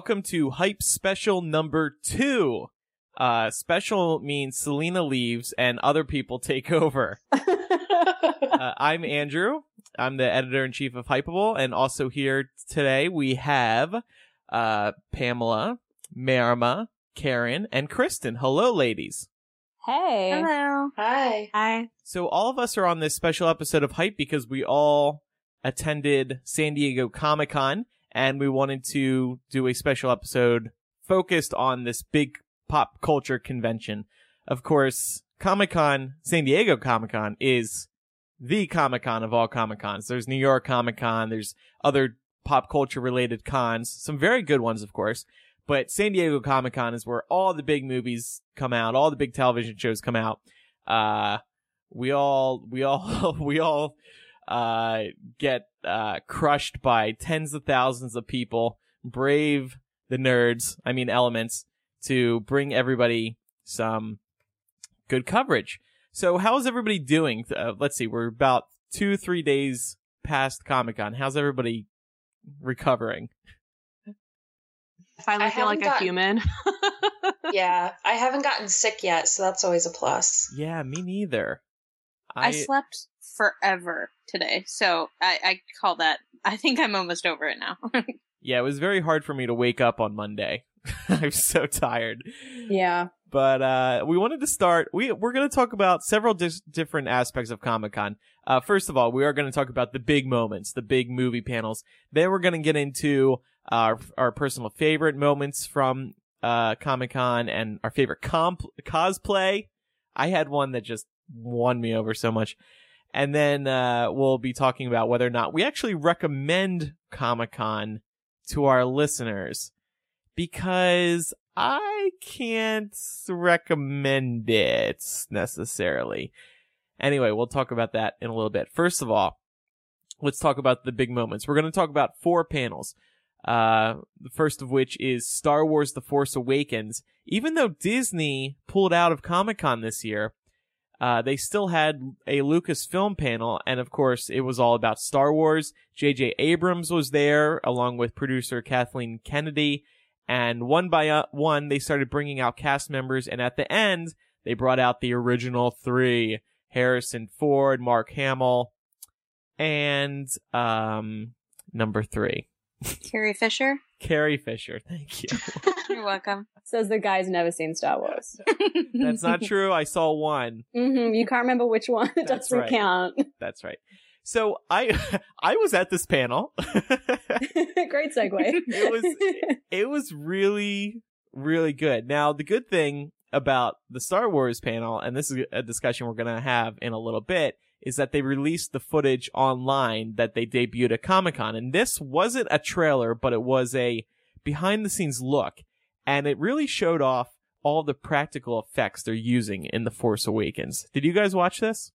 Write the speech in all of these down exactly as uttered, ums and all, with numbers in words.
welcome to Hype Special number two. Uh, special means Selena leaves and other people take over. uh, I'm Andrew. I'm the editor-in-chief of Hypeable, and also here today we have uh, Pamela, Marima, Karen, and Kristen. Hello, ladies. Hey. Hello. Hi. Hi. So all of us are on this special episode of Hype because we all attended San Diego Comic-Con, and we wanted to do a special episode focused on this big pop culture convention. Of course, Comic-Con, San Diego Comic-Con is the Comic-Con of all Comic-Cons. There's New York Comic-Con, there's other pop culture related cons, some very good ones, of course. But San Diego Comic-Con is where all the big movies come out, all the big television shows come out. Uh, we all, we all, we all, uh, get, uh, crushed by tens of thousands of people, brave the nerds, I mean elements, to bring everybody some good coverage. So how's everybody doing? Uh, let's see, we're about two, three days past Comic-Con. How's everybody recovering? I finally I feel like gotten, a human. Yeah, I haven't gotten sick yet, so that's always a plus. Yeah, me neither. I, I slept forever today, so I, I call that. I think I'm almost over it now. Yeah, it was very hard for me to wake up on Monday. I'm so tired. Yeah. But uh, we wanted to start. We we're going to talk about several dis- different aspects of Comic-Con. Uh, first of all, we are going to talk about the big moments, the big movie panels. Then we're going to get into our our personal favorite moments from uh, Comic-Con and our favorite comp- cosplay. I had one that just won me over so much. And then uh, we'll be talking about whether or not we actually recommend Comic-Con to our listeners, because I can't recommend it necessarily. Anyway, we'll talk about that in a little bit. First of all, let's talk about the big moments. We're going to talk about four panels. Uh, the first of which is Star Wars The Force Awakens. Even though Disney pulled out of Comic-Con this year, uh, they still had a Lucasfilm panel, and of course, it was all about Star Wars. J J Abrams was there, along with producer Kathleen Kennedy, and one by uh, one, they started bringing out cast members, and at the end, they brought out the original three: Harrison Ford, Mark Hamill, and, um, number three. Carrie Fisher. Carrie Fisher, thank you. You're welcome. Says the guy's never seen Star Wars. That's not true. I saw one. Mm-hmm. You can't remember which one. It That's doesn't right. count. That's right. So I I was at this panel. Great segue. It was it was really really good. Now the good thing about the Star Wars panel, and this is a discussion we're going to have in a little bit, is that they released the footage online that they debuted at Comic-Con. And this wasn't a trailer, but it was a behind-the-scenes look. And it really showed off all the practical effects they're using in The Force Awakens. Did you guys watch this?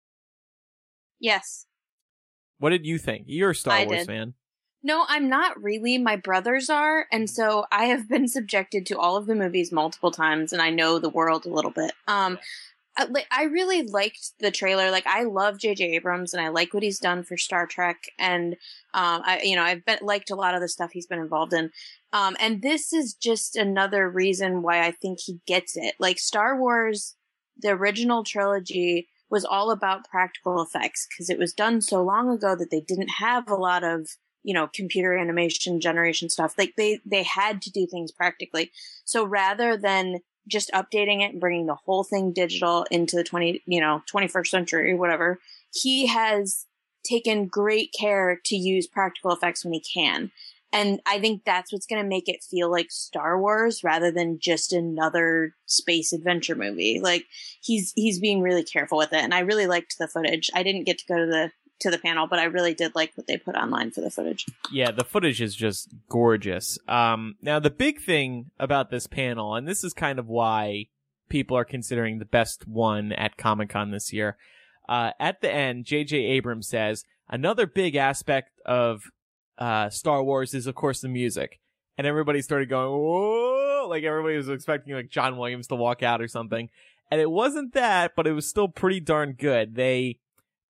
Yes. What did you think? You're a Star I Wars did. fan. No, I'm not really. My brothers are, and so I have been subjected to all of the movies multiple times, and I know the world a little bit. Um, I, li- I really liked the trailer. Like, I love J J Abrams, and I like what he's done for Star Trek, and um, I, you know, I've been, liked a lot of the stuff he's been involved in. Um, and this is just another reason why I think he gets it. Like, Star Wars, the original trilogy, was all about practical effects because it was done so long ago that they didn't have a lot of, you know, computer animation generation stuff. Like, they, they had to do things practically. So rather than just updating it and bringing the whole thing digital into the twenty, you know, twenty-first century or whatever, he has taken great care to use practical effects when he can. And I think that's what's going to make it feel like Star Wars rather than just another space adventure movie. Like, he's, he's being really careful with it. And I really liked the footage. I didn't get to go to the, to the panel, but I really did like what they put online for the footage. Yeah, the footage is just gorgeous. Um, now the big thing about this panel, and this is kind of why people are considering the best one at Comic-Con this year, uh, at the end, J J Abrams says, another big aspect of uh, Star Wars is, of course, the music. And everybody started going, whoa, like everybody was expecting like John Williams to walk out or something. And it wasn't that, but it was still pretty darn good. They,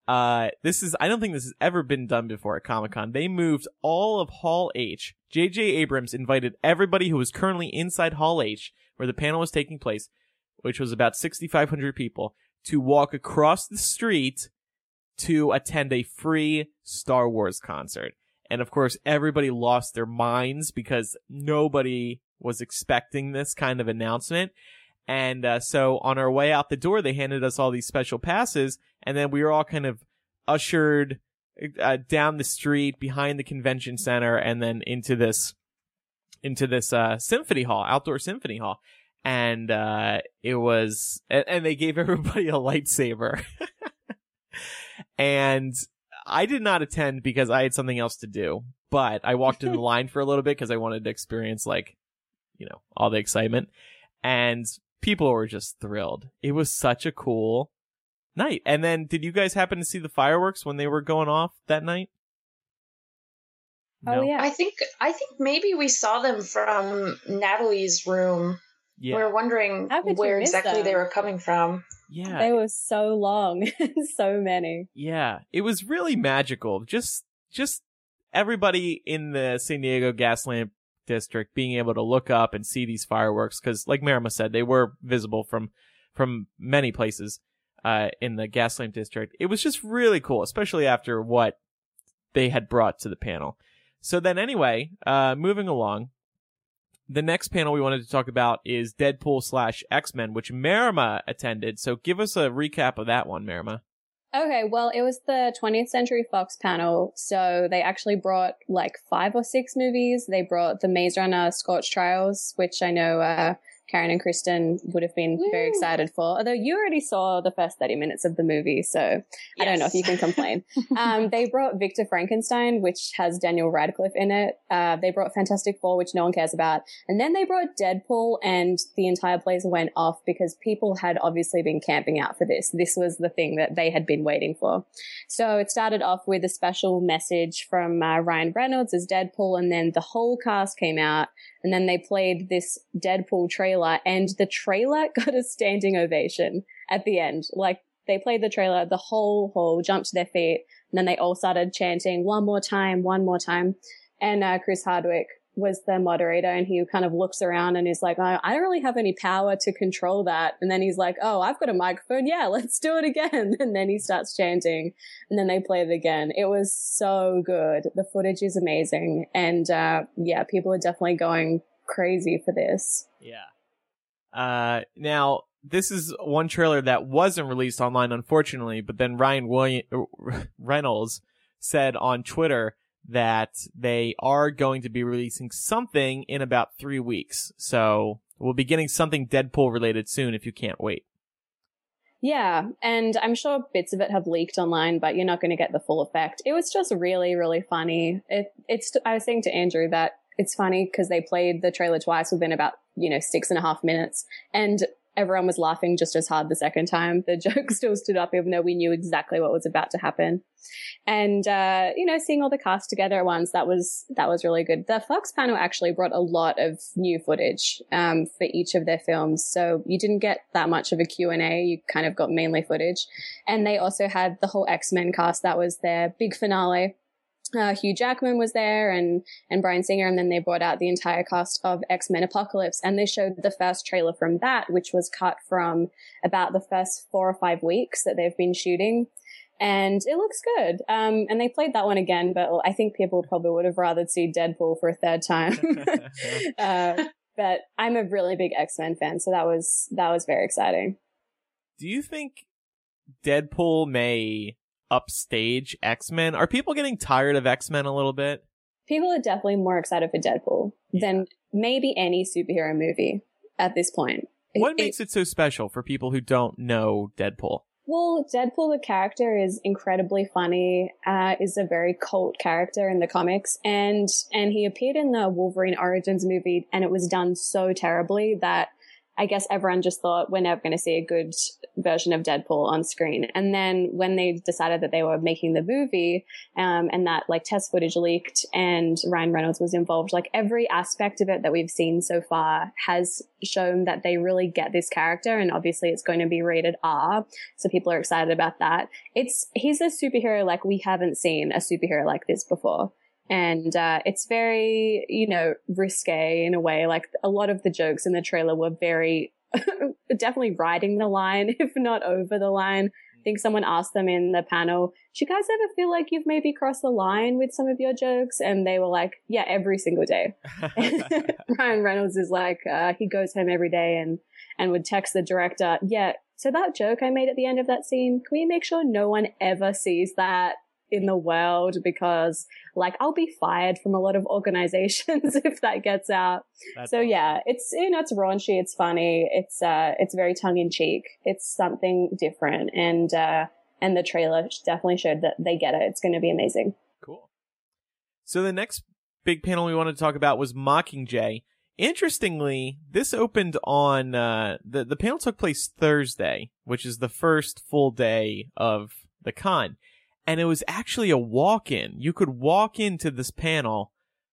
Uh, this is, I don't think this has ever been done before at Comic-Con. They moved all of Hall H. J J Abrams invited everybody who was currently inside Hall H, where the panel was taking place, which was about sixty-five hundred people, to walk across the street to attend a free Star Wars concert. And of course, everybody lost their minds because nobody was expecting this kind of announcement. And uh, so on our way out the door, they handed us all these special passes, and then we were all kind of ushered uh, down the street behind the convention center, and then into this into this uh, symphony hall, outdoor symphony hall. And uh, it was, and, and they gave everybody a lightsaber. And I did not attend because I had something else to do, but I walked in the line for a little bit because I wanted to experience, like, you know, all the excitement. And people were just thrilled. It was such a cool night. And then, did you guys happen to see the fireworks when they were going off that night? Oh, yeah. I think I think maybe we saw them from Natalie's room. Yeah. We were wondering How could you where miss exactly them? they were coming from. Yeah. They were so long. So many. Yeah. It was really magical. Just, just everybody in the San Diego Gaslamp district being able to look up and see these fireworks. Cause like Marima said, they were visible from, from many places, uh, in the Gaslamp district. It was just really cool, especially after what they had brought to the panel. So then anyway, uh, moving along, the next panel we wanted to talk about is Deadpool slash X-Men, which Marima attended. So give us a recap of that one, Marima. Okay, well, it was the twentieth Century Fox panel, so they actually brought like five or six movies. They brought the Maze Runner Scorch Trials, which I know uh, Karen and Kristen would have been Woo. very excited for, although you already saw the first thirty minutes of the movie, so yes. I don't know if you can complain. um, they brought Victor Frankenstein, which has Daniel Radcliffe in it. Uh, they brought Fantastic Four, which no one cares about. And then they brought Deadpool, and the entire place went off because people had obviously been camping out for this. This was the thing that they had been waiting for. So it started off with a special message from uh, Ryan Reynolds as Deadpool, and then the whole cast came out. And then they played this Deadpool trailer, and the trailer got a standing ovation at the end. Like, they played the trailer, the whole hall jumped to their feet, and then they all started chanting, one more time, one more time. And uh, Chris Hardwick was the moderator, and he kind of looks around and is like, oh, I don't really have any power to control that. And then he's like, oh, I've got a microphone. Yeah, let's do it again. And then he starts chanting, and then they play it again. It was so good. The footage is amazing. And uh, yeah, people are definitely going crazy for this. Yeah. Uh, now, this is one trailer that wasn't released online, unfortunately, but then Ryan William- Reynolds said on Twitter that they are going to be releasing something in about three weeks. So we'll be getting something Deadpool related soon if you can't wait. Yeah, and I'm sure bits of it have leaked online, but you're not going to get the full effect. It was just really, really funny. It, it's. I was saying to Andrew that it's funny because they played the trailer twice within about, you know, six and a half minutes, and everyone was laughing just as hard the second time. The joke still stood up even though we knew exactly what was about to happen. And, uh, you know, seeing all the cast together at once, that was, that was really good. The Fox panel actually brought a lot of new footage, um, for each of their films. So you didn't get that much of a Q and A. You kind of got mainly footage. And they also had the whole X-Men cast. That was their big finale. Uh, Hugh Jackman was there, and, and Bryan Singer, and then they brought out the entire cast of X-Men Apocalypse, and they showed the first trailer from that, which was cut from about the first four or five weeks that they've been shooting, and it looks good. Um, and they played that one again, but I think people probably would have rather see Deadpool for a third time. uh, but I'm a really big X-Men fan, so that was, that was very exciting. Do you think Deadpool may upstage X-Men? Are people getting tired of X-Men a little bit? People are definitely more excited for Deadpool Yeah. than maybe any superhero movie at this point. What It- makes it so special for people who don't know Deadpool? Well, Deadpool, the character, is incredibly funny, uh, is a very cult character in the comics, and, and he appeared in the Wolverine Origins movie, and it was done so terribly that I guess everyone just thought we're never going to see a good version of Deadpool on screen. And then when they decided that they were making the movie, um, and that like test footage leaked and Ryan Reynolds was involved, like every aspect of it that we've seen so far has shown that they really get this character. And obviously it's going to be rated R. So people are excited about that. It's, he's a superhero like we haven't seen a superhero like this before. And uh, it's very, you know, risque in a way. Like a lot of the jokes in the trailer were very, definitely riding the line, if not over the line. I think someone asked them in the panel, do you guys ever feel like you've maybe crossed the line with some of your jokes? And they were like, yeah, every single day. Ryan Reynolds is like, uh, he goes home every day and, and would text the director, yeah, so that joke I made at the end of that scene, can we make sure no one ever sees that in the world, because like I'll be fired from a lot of organizations if that gets out. That's so awesome. Yeah, it's, you know, it's raunchy, it's funny, it's uh it's very tongue in cheek, it's something different, and uh and the trailer definitely showed that they get it. It's going to be amazing. Cool. So the next big panel we wanted to talk about was Mockingjay. Interestingly, this opened on uh the the panel took place Thursday, which is the first full day of the con. And it was actually a walk-in. You could walk into this panel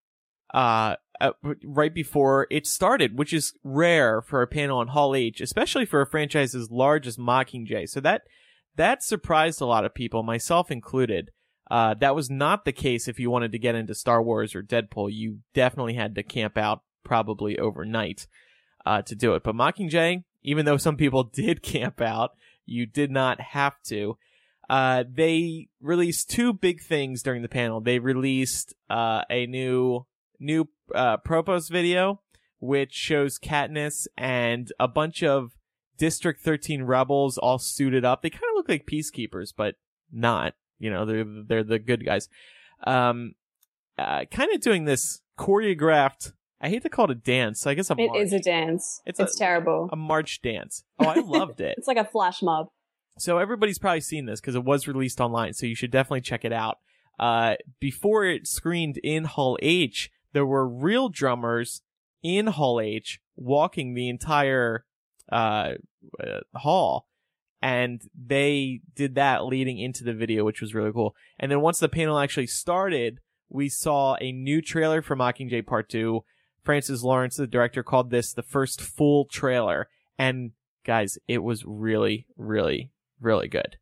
uh, uh, right before it started, which is rare for a panel on Hall H, especially for a franchise as large as Mockingjay. So that that surprised a lot of people, myself included. Uh, that was not the case if you wanted to get into Star Wars or Deadpool. You definitely had to camp out probably overnight uh, to do it. But Mockingjay, even though some people did camp out, you did not have to. Uh, they released two big things during the panel. They released, uh, a new, new, uh, Propos video, which shows Katniss and a bunch of District thirteen rebels all suited up. They kind of look like peacekeepers, but not, you know, they're, they're the good guys. Um, uh, kind of doing this choreographed, I hate to call it a dance. I guess a It march. is a dance. It's, it's a, terrible. A march dance. Oh, I loved it. It's like a flash mob. So everybody's probably seen this because it was released online, so you should definitely check it out. Uh, before it screened in Hall H, there were real drummers in Hall H walking the entire uh, uh, hall, and they did that leading into the video, which was really cool. And then once the panel actually started, we saw a new trailer for Mockingjay Part two. Francis Lawrence, the director, called this the first full trailer. And guys, it was really, really really good.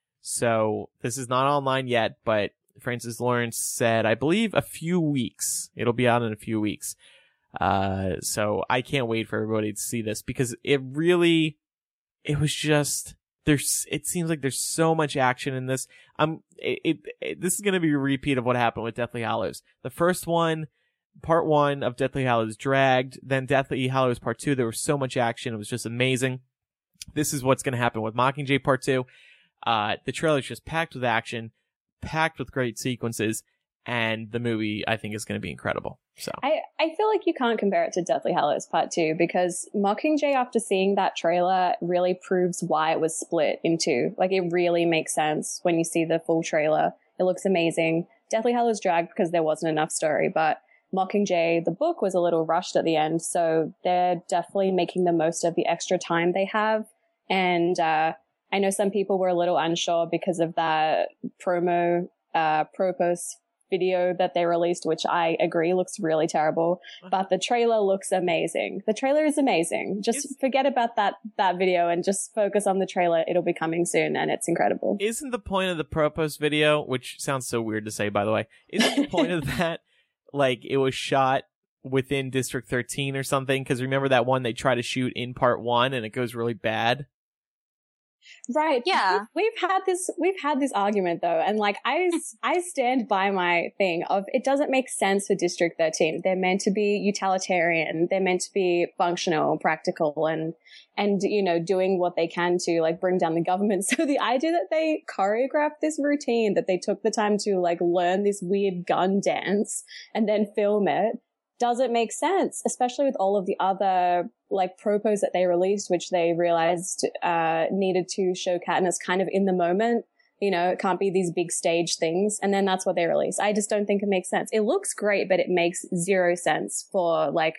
So this is not online yet, but Francis Lawrence said, I believe a few weeks. It'll be out in a few weeks. Uh, so I can't wait for everybody to see this because it really, it was just, there's, it seems like there's so much action in this. Um, it, it, it this is going to be a repeat of what happened with Deathly Hallows. The first one, part one of Deathly Hallows dragged, then Deathly Hallows part two, there was so much action. It was just amazing. This is what's going to happen with Mockingjay Part two. Uh, the trailer is just packed with action, packed with great sequences, and the movie, I think, is going to be incredible. So I, I feel like you can't compare it to Deathly Hallows Part two because Mockingjay, after seeing that trailer, really proves why it was split in two. Like, it really makes sense when you see the full trailer. It looks amazing. Deathly Hallows dragged because there wasn't enough story, but Mockingjay, the book, was a little rushed at the end, so they're definitely making the most of the extra time they have. And uh, I know some people were a little unsure because of that promo, uh, Propos video that they released, which I agree looks really terrible. But the trailer looks amazing. The trailer is amazing. Just is, forget about that that video and just focus on the trailer. It'll be coming soon, and it's incredible. Isn't the point of the Propos video, which sounds so weird to say, by the way, isn't the point of that, like, it was shot within District thirteen or something? Because remember that one they try to shoot in part one, and it goes really bad? Right. Yeah. We've had this, we've had this argument though. And like, I, I stand by my thing of it doesn't make sense for District thirteen. They're meant to be utilitarian. They're meant to be functional, practical, and, and, you know, doing what they can to like bring down the government. So the idea that they choreographed this routine, that they took the time to like learn this weird gun dance and then film it, doesn't make sense, especially with all of the other like propos that they released, which they realized uh needed to show Katniss kind of in the moment. You know, it can't be these big stage things. And then that's what they released. I just don't think it makes sense. It looks great, but it makes zero sense for like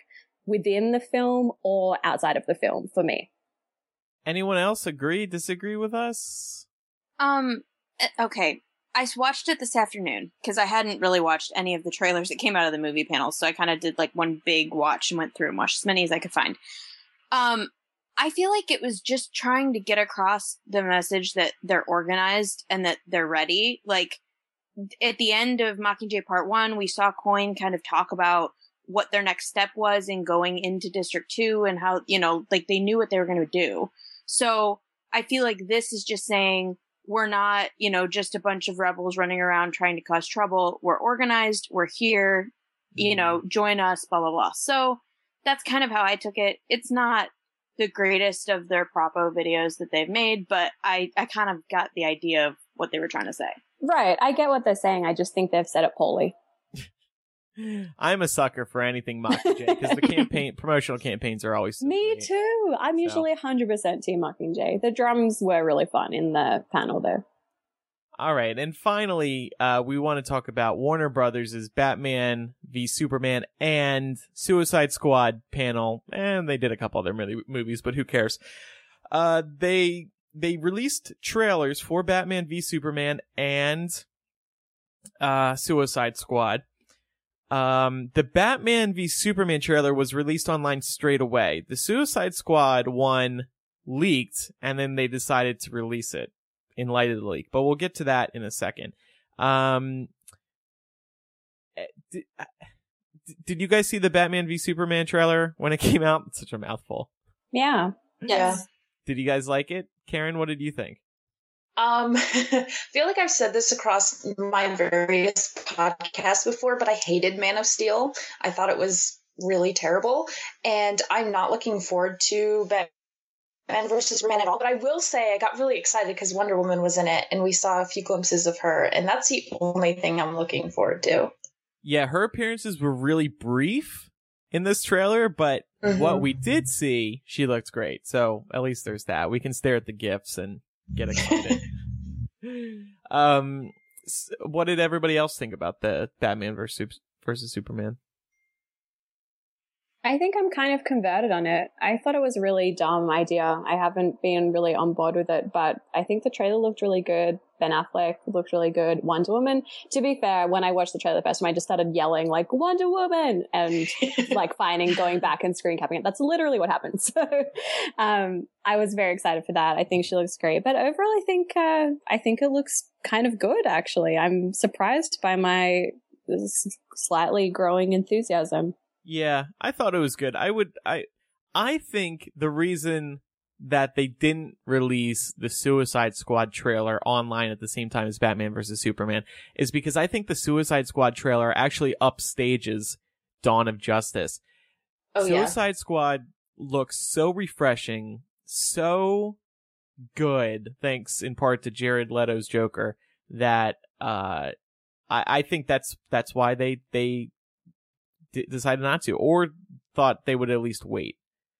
within the film or outside of the film for me. Anyone else agree, disagree with us? Um, okay. I watched it this afternoon because I hadn't really watched any of the trailers that came out of the movie panels. So I kind of did like one big watch and went through and watched as many as I could find. Um, I feel like it was just trying to get across the message that they're organized and that they're ready. Like at the end of Mockingjay Part One, we saw Coin kind of talk about what their next step was in going into District Two and how, you know, like they knew what they were going to do. So I feel like this is just saying, we're not, you know, just a bunch of rebels running around trying to cause trouble. We're organized. We're here. You know, join us, blah, blah, blah. So that's kind of how I took it. It's not the greatest of their propo videos that they've made, but I, I kind of got the idea of what they were trying to say. Right. I get what they're saying. I just think they've said it poorly. I'm a sucker for anything Mockingjay because the campaign promotional campaigns are always so Me great. too. I'm So- usually one hundred percent Team Mockingjay. The drums were really fun in the panel there. All right, and finally, uh, we want to talk about Warner Brothers' Batman v Superman and Suicide Squad panel, and they did a couple other mo- movies, but who cares? Uh, they they released trailers for Batman v Superman and uh, Suicide Squad. Um, the Batman v Superman trailer was released online straight away. The Suicide Squad one leaked, and then they decided to release it in light of the leak. But we'll get to that in a second. Um, did, did you guys see the Batman v Superman trailer when it came out? It's such a mouthful. Yeah. Yes. Did you guys like it? Karen, what did you think? Um, I feel like I've said this across my various podcasts before, but I hated Man of Steel. I thought it was really terrible, and I'm not looking forward to Batman versus Superman at all. But I will say I got really excited because Wonder Woman was in it, and we saw a few glimpses of her, and that's the only thing I'm looking forward to. Yeah, her appearances were really brief in this trailer, but Mhm. what we did see, she looked great. So at least there's that. We can stare at the GIFs and get excited. um, s- what did everybody else think about the Batman versus versus Superman? I think I'm kind of converted on it. I thought it was a really dumb idea. I haven't been really on board with it, but I think the trailer looked really good. Ben Affleck looked really good. Wonder Woman. To be fair, when I watched the trailer first time, I just started yelling like Wonder Woman and like finding, going back and screen capping it. That's literally what happened. So, um, I was very excited for that. I think she looks great, but overall, I think, uh, I think it looks kind of good, actually. I'm surprised by my slightly growing enthusiasm. Yeah, I thought it was good. I would, I, I think the reason that they didn't release the Suicide Squad trailer online at the same time as Batman versus Superman is because I think the Suicide Squad trailer actually upstages Dawn of Justice. Oh, yeah. Suicide Squad looks so refreshing, so good, thanks in part to Jared Leto's Joker, that uh, I, I think that's that's why they they d- decided not to, or thought they would at least wait.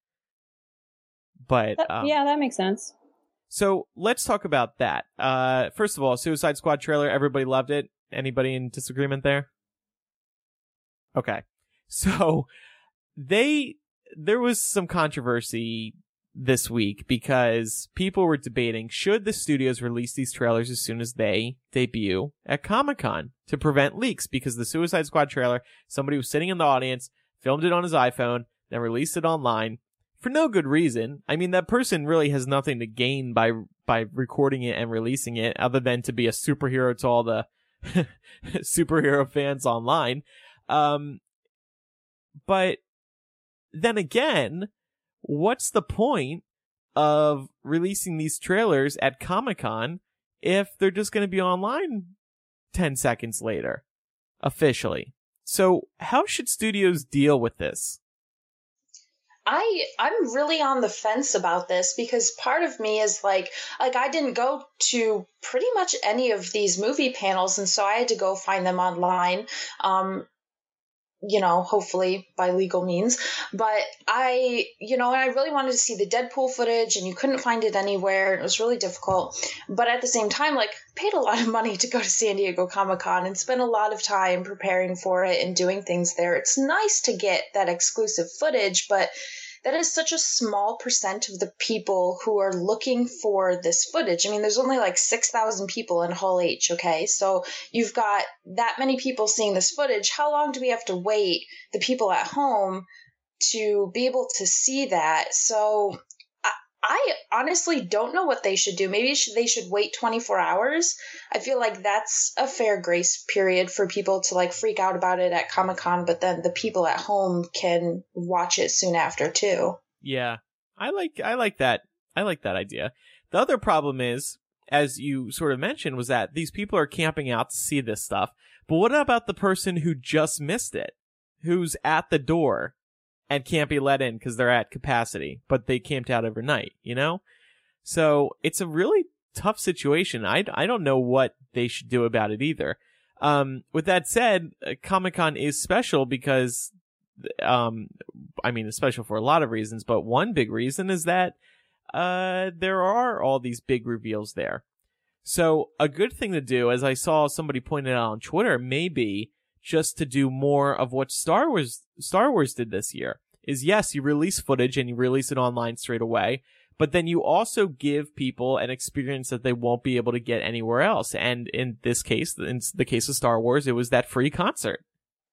But That- um, yeah, that makes sense. so let's talk about that. Uh, first of all, Suicide Squad trailer, everybody loved it. Anybody in disagreement there? Okay. So they, there was some controversy this week because people were debating, should the studios release these trailers as soon as they debut at Comic-Con to prevent leaks? Because the Suicide Squad trailer, somebody was sitting in the audience, filmed it on his iPhone, then released it online. For no good reason. I mean, that person really has nothing to gain by by recording it and releasing it other than to be a superhero to all the superhero fans online. Um, but then again, what's the point of releasing these trailers at Comic-Con if they're just going to be online ten seconds later, officially? So how should studios deal with this? I I'm really on the fence about this because part of me is like like I didn't go to pretty much any of these movie panels, and so I had to go find them online. Um, you know, hopefully by legal means. But I, you know, I really wanted to see the Deadpool footage and you couldn't find it anywhere. It was really difficult. But at the same time, like, paid a lot of money to go to San Diego Comic-Con and spent a lot of time preparing for it and doing things there. It's nice to get that exclusive footage, but that is such a small percent of the people who are looking for this footage. I mean, there's only like six thousand people in Hall H, okay? So you've got that many people seeing this footage. How long do we have to wait, the people at home, to be able to see that? So I, I honestly don't know what they should do. Maybe should, they should wait twenty-four hours. I feel like that's a fair grace period for people to like freak out about it at Comic-Con, but then the people at home can watch it soon after too. Yeah, I like I like that. I like that idea. The other problem is, as you sort of mentioned, was that these people are camping out to see this stuff. But what about the person who just missed it, who's at the door and can't be let in because they're at capacity, but they camped out overnight, you know? So it's a really tough situation. I, I don't know what they should do about it either. Um, with that said, uh, Comic-Con is special because, um, I mean, it's special for a lot of reasons, but one big reason is that, uh, there are all these big reveals there. So a good thing to do, as I saw somebody pointed out on Twitter, maybe just to do more of what Star Wars, Star Wars did this year, is yes, you release footage and you release it online straight away, but then you also give people an experience that they won't be able to get anywhere else. And in this case, in the case of Star Wars, it was that free concert.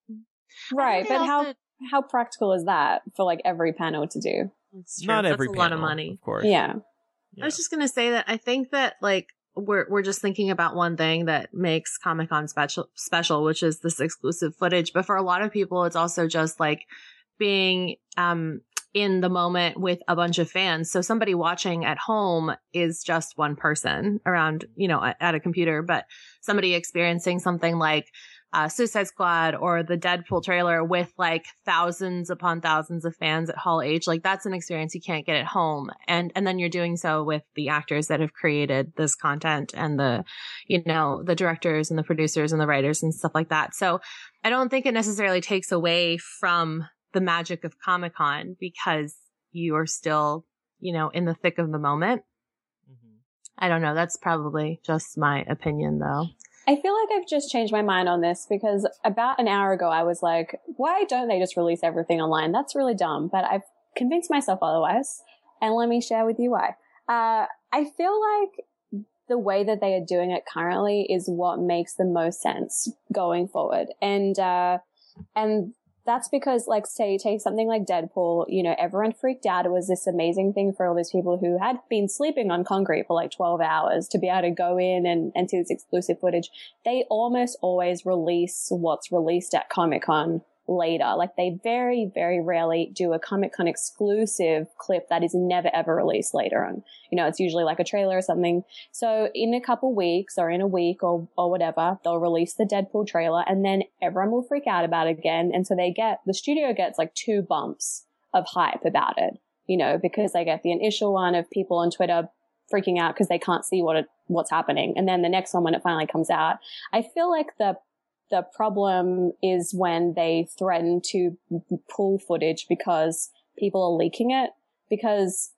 Right, but also, how how practical is that for like every panel to do? That's true. Not That's every a panel, lot of money. of course. Yeah. Yeah. I was just gonna say that I think that like we're we're just thinking about one thing that makes Comic-Con special special, which is this exclusive footage. But for a lot of people, it's also just like being um in the moment with a bunch of fans. So somebody watching at home is just one person around, you know, at, at a computer, but somebody experiencing something like uh, Suicide Squad or the Deadpool trailer with like thousands upon thousands of fans at Hall H, like that's an experience you can't get at home. And, and then you're doing so with the actors that have created this content and the, you know, the directors and the producers and the writers and stuff like that. So I don't think it necessarily takes away from the magic of Comic-Con because you are still, you know, in the thick of the moment. Mm-hmm. I don't know. That's probably just my opinion though. I feel like I've just changed my mind on this because about an hour ago I was like, why don't they just release everything online? That's really dumb. But I've convinced myself otherwise. And let me share with you why. Uh, I feel like the way that they are doing it currently is what makes the most sense going forward. And, uh, and that's because, like, say, take something like Deadpool, you know, everyone freaked out. It was this amazing thing for all these people who had been sleeping on concrete for like twelve hours to be able to go in and, and see this exclusive footage. They almost always release what's released at Comic-Con later. Like, they very, very rarely do a Comic-Con exclusive clip that is never ever released later on. You know, it's usually like a trailer or something. So in a couple weeks or in a week or, or whatever, they'll release the Deadpool trailer and then everyone will freak out about it again. And so they get, the studio gets like two bumps of hype about it, you know, because they get the initial one of people on Twitter freaking out because they can't see what it, what's happening. And then the next one when it finally comes out. I feel like the The problem is when they threaten to pull footage because people are leaking it. Because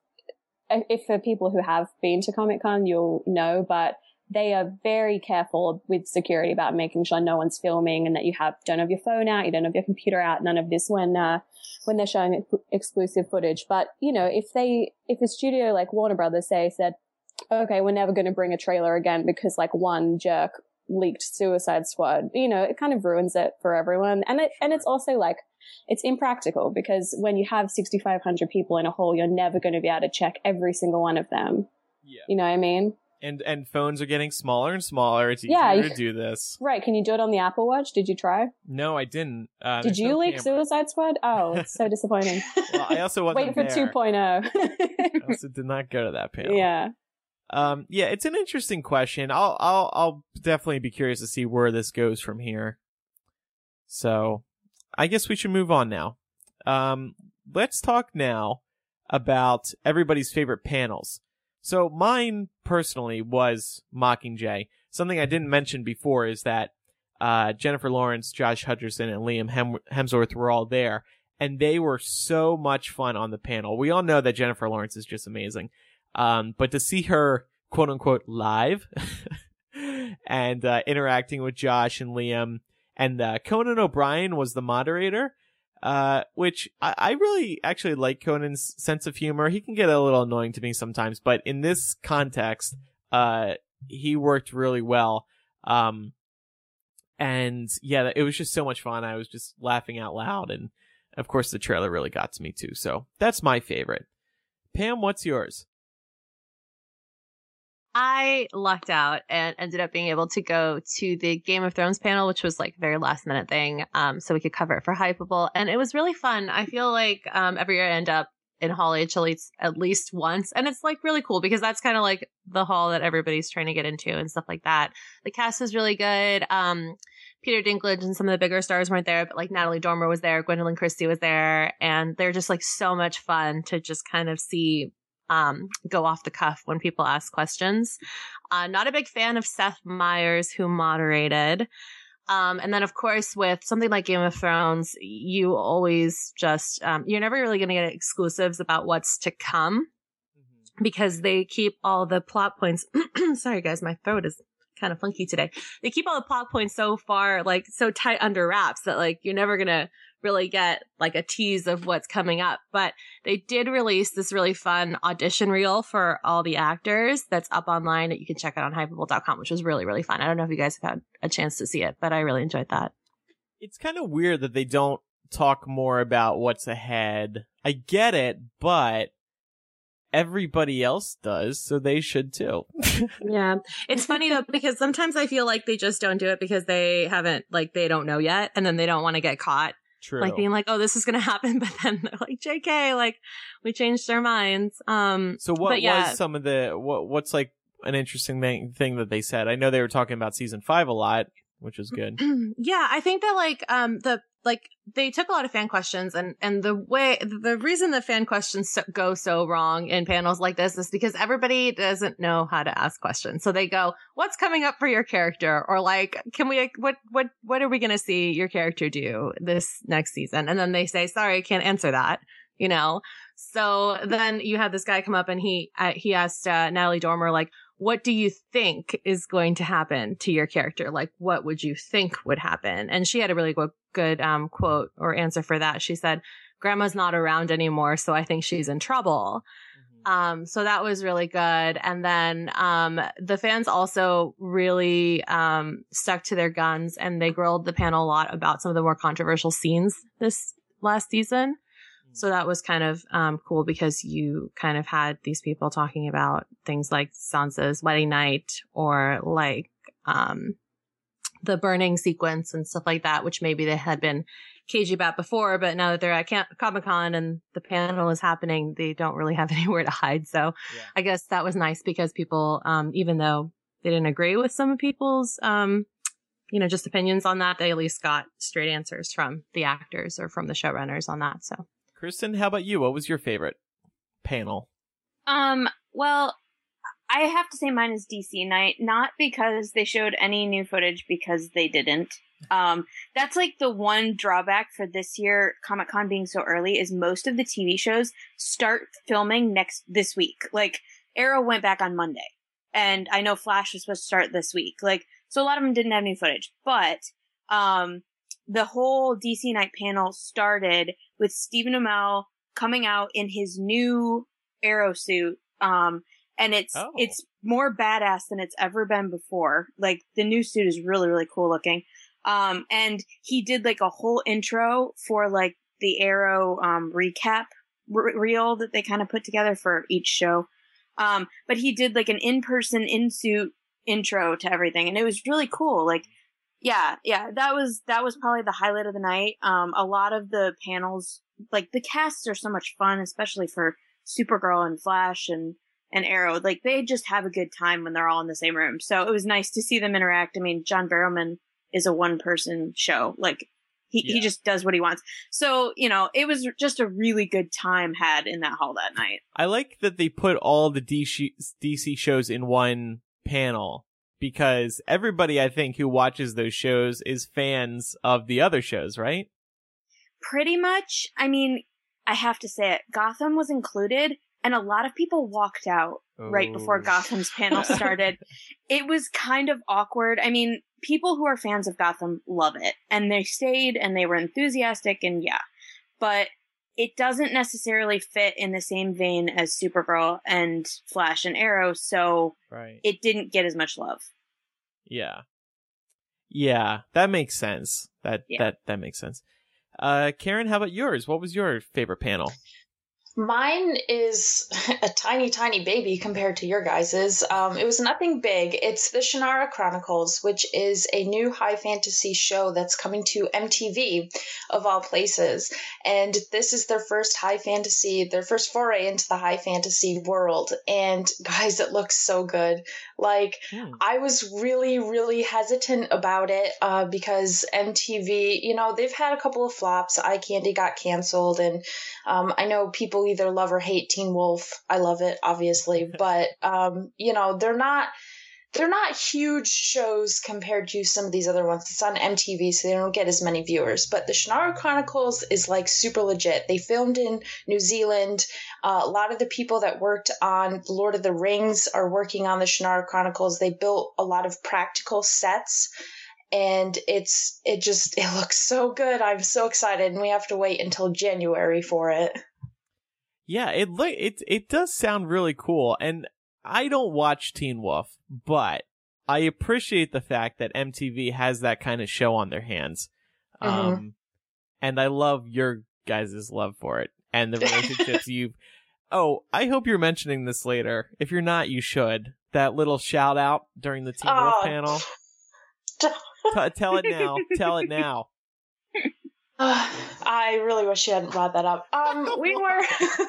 if for people who have been to Comic-Con, you'll know, but they are very careful with security about making sure no one's filming and that you have don't have your phone out, you don't have your computer out, none of this when uh, when they're showing ex- exclusive footage. But you know, if they if a studio like Warner Brothers say said, okay, we're never going to bring a trailer again because like one jerk leaked Suicide Squad, you know, it kind of ruins it for everyone. And it, and it's also like, it's impractical because when you have sixty-five hundred people in a hall, you're never going to be able to check every single one of them. Yeah. You know what I mean? And and phones are getting smaller and smaller. It's easier yeah, to do this. Right. Can you do it on the Apple Watch? Did you try? No, I didn't. Uh, Did you no leak camera. Suicide Squad? Oh, it's so disappointing. Well, I also wasn't Wait for there. two point oh. I also did not go to that panel. Yeah. Um, yeah, it's an interesting question. I'll, I'll, I'll definitely be curious to see where this goes from here. So, I guess we should move on now. Um, let's talk now about everybody's favorite panels. So, mine personally was Mockingjay. Something I didn't mention before is that, uh, Jennifer Lawrence, Josh Hutcherson, and Liam Hem- Hemsworth were all there. And they were so much fun on the panel. We all know that Jennifer Lawrence is just amazing. Um, but to see her, quote unquote, live and uh, interacting with Josh and Liam, and uh, Conan O'Brien was the moderator, uh, which I-, I really actually like Conan's sense of humor. He can get a little annoying to me sometimes, but in this context, uh, he worked really well. Um, and yeah, it was just so much fun. I was just laughing out loud, and of course the trailer really got to me too. So that's my favorite. Pam, what's yours? I lucked out and ended up being able to go to the Game of Thrones panel, which was like a very last minute thing. Um, so we could cover it for Hypable. And it was really fun. I feel like um, every year I end up in Hall H at least, at least once. And it's like really cool because that's kind of like the hall that everybody's trying to get into and stuff like that. The cast was really good. Um, Peter Dinklage and some of the bigger stars weren't there, but like Natalie Dormer was there. Gwendolyn Christie was there. And they're just like so much fun to just kind of see Um, go off the cuff when people ask questions. Uh, not a big fan of Seth Meyers, who moderated. Um, and then, of course, with something like Game of Thrones, you always just, um, you're never really going to get exclusives about what's to come mm-hmm. because they keep all the plot points. Sorry, guys, my throat is kind of funky today. They keep all the plot points so far, like so tight under wraps that like you're never going to really get like a tease of what's coming up. But they did release this really fun audition reel for all the actors that's up online that you can check out on hypable dot com, which was really, really fun. I don't know if you guys have had a chance to see it, but I really enjoyed that. It's kind of weird that they don't talk more about what's ahead. I get it, but everybody else does, so they should too. Yeah. It's funny though, because sometimes I feel like they just don't do it because they haven't, like, they don't know yet, and then they don't want to get caught. True. Like being like, oh, this is going to happen. But then they're like, J K, like we changed our minds. Um, so what yeah. was some of the, what, what's like an interesting thing, thing that they said? I know they were talking about season five a lot, which was good. Yeah. I think that like, um, the, like they took a lot of fan questions, and, and the way, the reason the fan questions so, go so wrong in panels like this is because everybody doesn't know how to ask questions. So they go, what's coming up for your character? Or like, can we, what, what, what are we going to see your character do this next season? And then they say, sorry, I can't answer that, you know? So then you had this guy come up and he, uh, he asked, uh, Natalie Dormer, like, what do you think is going to happen to your character? Like, what would you think would happen? And she had a really good, good um, quote or answer for that. She said, grandma's not around anymore, so I think she's in trouble. Mm-hmm. Um, so that was really good. And then um, the fans also really um, stuck to their guns, and they grilled the panel a lot about some of the more controversial scenes this last season. So that was kind of um, cool because you kind of had these people talking about things like Sansa's wedding night, or like um, the burning sequence and stuff like that, which maybe they had been cagey about before. But now that they're at Cam- Comic-Con and the panel is happening, they don't really have anywhere to hide. So yeah. I guess that was nice because people, um, even though they didn't agree with some of people's, um, you know, just opinions on that, they at least got straight answers from the actors or from the showrunners on that. So. Kristen, how about you? What was your favorite panel? Um, well, I have to say mine is D C Night, not because they showed any new footage, because they didn't. Um, that's like the one drawback for this year, Comic-Con being so early, is most of the T V shows start filming next, this week. Like, Arrow went back on Monday, and I know Flash was supposed to start this week. Like, so a lot of them didn't have new footage, but, um, the whole D C Night panel started with Stephen Amell coming out in his new Arrow suit. Um, and it's, oh. it's more badass than it's ever been before. Like, the new suit is really, really cool looking. Um, and he did like a whole intro for like the Arrow, um, recap r- reel that they kind of put together for each show. Um, but he did like an in-person in-suit intro to everything. And it was really cool. Like, Yeah, yeah, that was, that was probably the highlight of the night. Um, a lot of the panels, like, the casts are so much fun, especially for Supergirl and Flash and, and Arrow. Like, they just have a good time when they're all in the same room. So it was nice to see them interact. I mean, John Barrowman is a one-person show. Like, he, yeah. he just does what he wants. So, you know, it was just a really good time had in that hall that night. I like that they put all the D C, D C shows in one panel, because everybody, I think, who watches those shows is fans of the other shows, right? Pretty much. I mean, I have to say it. Gotham was included, and a lot of people walked out oh. right before Gotham's panel started. It was kind of awkward. I mean, people who are fans of Gotham love it, and they stayed, and they were enthusiastic, and yeah. But it doesn't necessarily fit in the same vein as Supergirl and Flash and Arrow, so right. it didn't get as much love. Yeah. Yeah, that makes sense. That yeah. that that makes sense. Uh, Karen, how about yours? What was your favorite panel? Mine is a tiny, tiny baby compared to your guys's. Um, it was nothing big. It's the Shannara Chronicles, which is a new high fantasy show that's coming to M T V, of all places. And this is their first high fantasy, their first foray into the high fantasy world. And guys, it looks so good. Like, hmm. I was really, really hesitant about it uh, because M T V, you know, they've had a couple of flops. Eye Candy got canceled, and um, I know people either love or hate Teen Wolf. I love it, obviously, but um, you know, they're not they're not huge shows compared to some of these other ones. It's on M T V, so they don't get as many viewers. But the Shannara Chronicles is like super legit. They filmed in New Zealand. Uh, a lot of the people that worked on The Lord of the Rings are working on the Shannara Chronicles. They built a lot of practical sets. And it's it just it looks so good. I'm so excited, and we have to wait until January for it. Yeah, it it it does sound really cool, and I don't watch Teen Wolf, but I appreciate the fact that M T V has that kind of show on their hands, mm-hmm. um, and I love your guys' love for it and the relationships you've. Oh, I hope you're mentioning this later. If you're not, you should. That little shout out during the Teen Wolf oh. panel. T- tell it now. Tell it now. Uh, I really wish you hadn't brought that up. Um, we were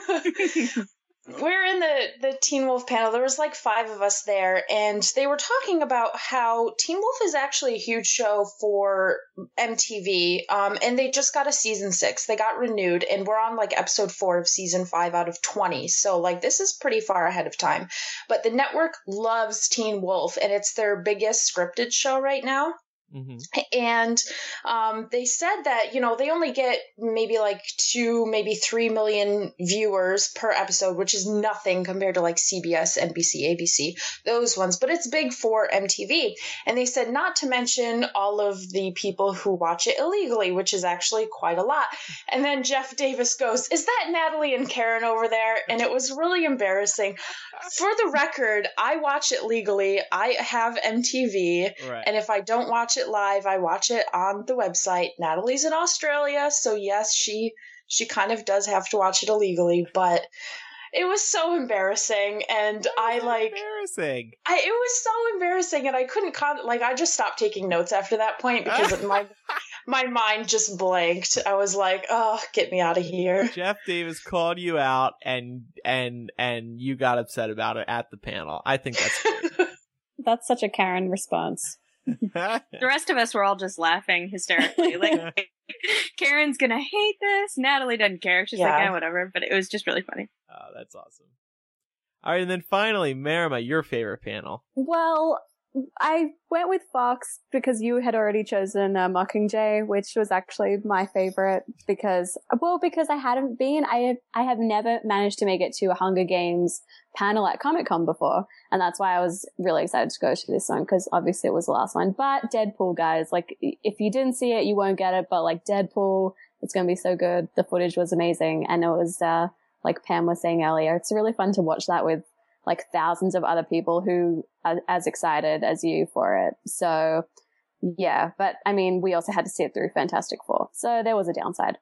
we were in the the Teen Wolf panel. There was like five of us there, and they were talking about how Teen Wolf is actually a huge show for M T V. Um, and they just got a season six. They got renewed, and we're on like episode four of season five out of twenty. So like this is pretty far ahead of time. But the network loves Teen Wolf, and it's their biggest scripted show right now. Mm-hmm. And um, they said that, you know, they only get maybe like two, maybe three million viewers per episode, which is nothing compared to like C B S, N B C, A B C, those ones. But it's big for M T V. And they said not to mention all of the people who watch it illegally, which is actually quite a lot. And then Jeff Davis goes, "Is that Natalie and Karen over there?" And it was really embarrassing. For the record, I watch it legally. I have M T V. Right. And if I don't watch it live, I watch it on the website. Natalie's in Australia, so yes, she she kind of does have to watch it illegally, but it was so embarrassing, and I like embarrassing. I it was so embarrassing, and I couldn't con- like I just stopped taking notes after that point because my my mind just blanked. I was like, "Oh, get me out of here." Jeff Davis called you out, and and and you got upset about it at the panel. I think that's great. That's such a Karen response. The rest of us were all just laughing hysterically. Like, Karen's gonna hate this. Natalie doesn't care. She's yeah. like, eh, whatever. But it was just really funny. Oh, that's awesome. All right, and then finally, Marima, your favorite panel. Well, I went with Fox because you had already chosen uh, Mockingjay, which was actually my favorite because, well, because I hadn't been, I have, I have never managed to make it to a Hunger Games panel at Comic-Con before. And that's why I was really excited to go to this one because obviously it was the last one. But Deadpool, guys, like if you didn't see it, you won't get it. But like Deadpool, it's going to be so good. The footage was amazing. And it was, uh, like Pam was saying earlier, it's really fun to watch that with like thousands of other people who are as excited as you for it. So yeah, but I mean, we also had to sit through Fantastic Four. So there was a downside.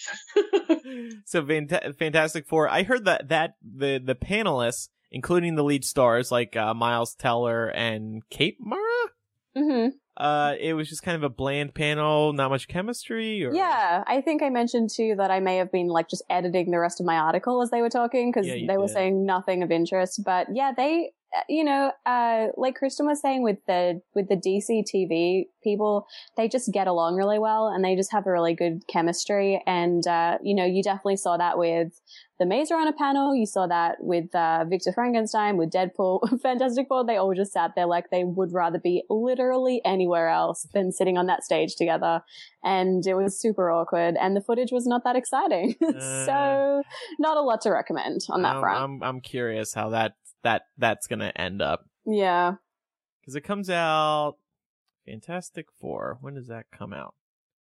So Fant- Fantastic Four, I heard that, that the, the panelists, including the lead stars like uh, Miles Teller and Kate Mara, mm-hmm. uh, it was just kind of a bland panel, not much chemistry. Or... Yeah, I think I mentioned too that I may have been like just editing the rest of my article as they were talking because yeah, they did. were saying nothing of interest. But yeah, they you know, uh, like Kristen was saying with the, with the D C T V people, they just get along really well and they just have a really good chemistry. And, uh, you know, you definitely saw that with the Maze Runner panel. You saw that with, uh, Victor Frankenstein, with Deadpool, Fantastic Four. They all just sat there like they would rather be literally anywhere else than sitting on that stage together. And it was super awkward and the footage was not that exciting. Uh, so not a lot to recommend on that I'm, front. I'm, I'm curious how that, that, that's going to end up. Yeah. Because it comes out Fantastic Four. When does that come out?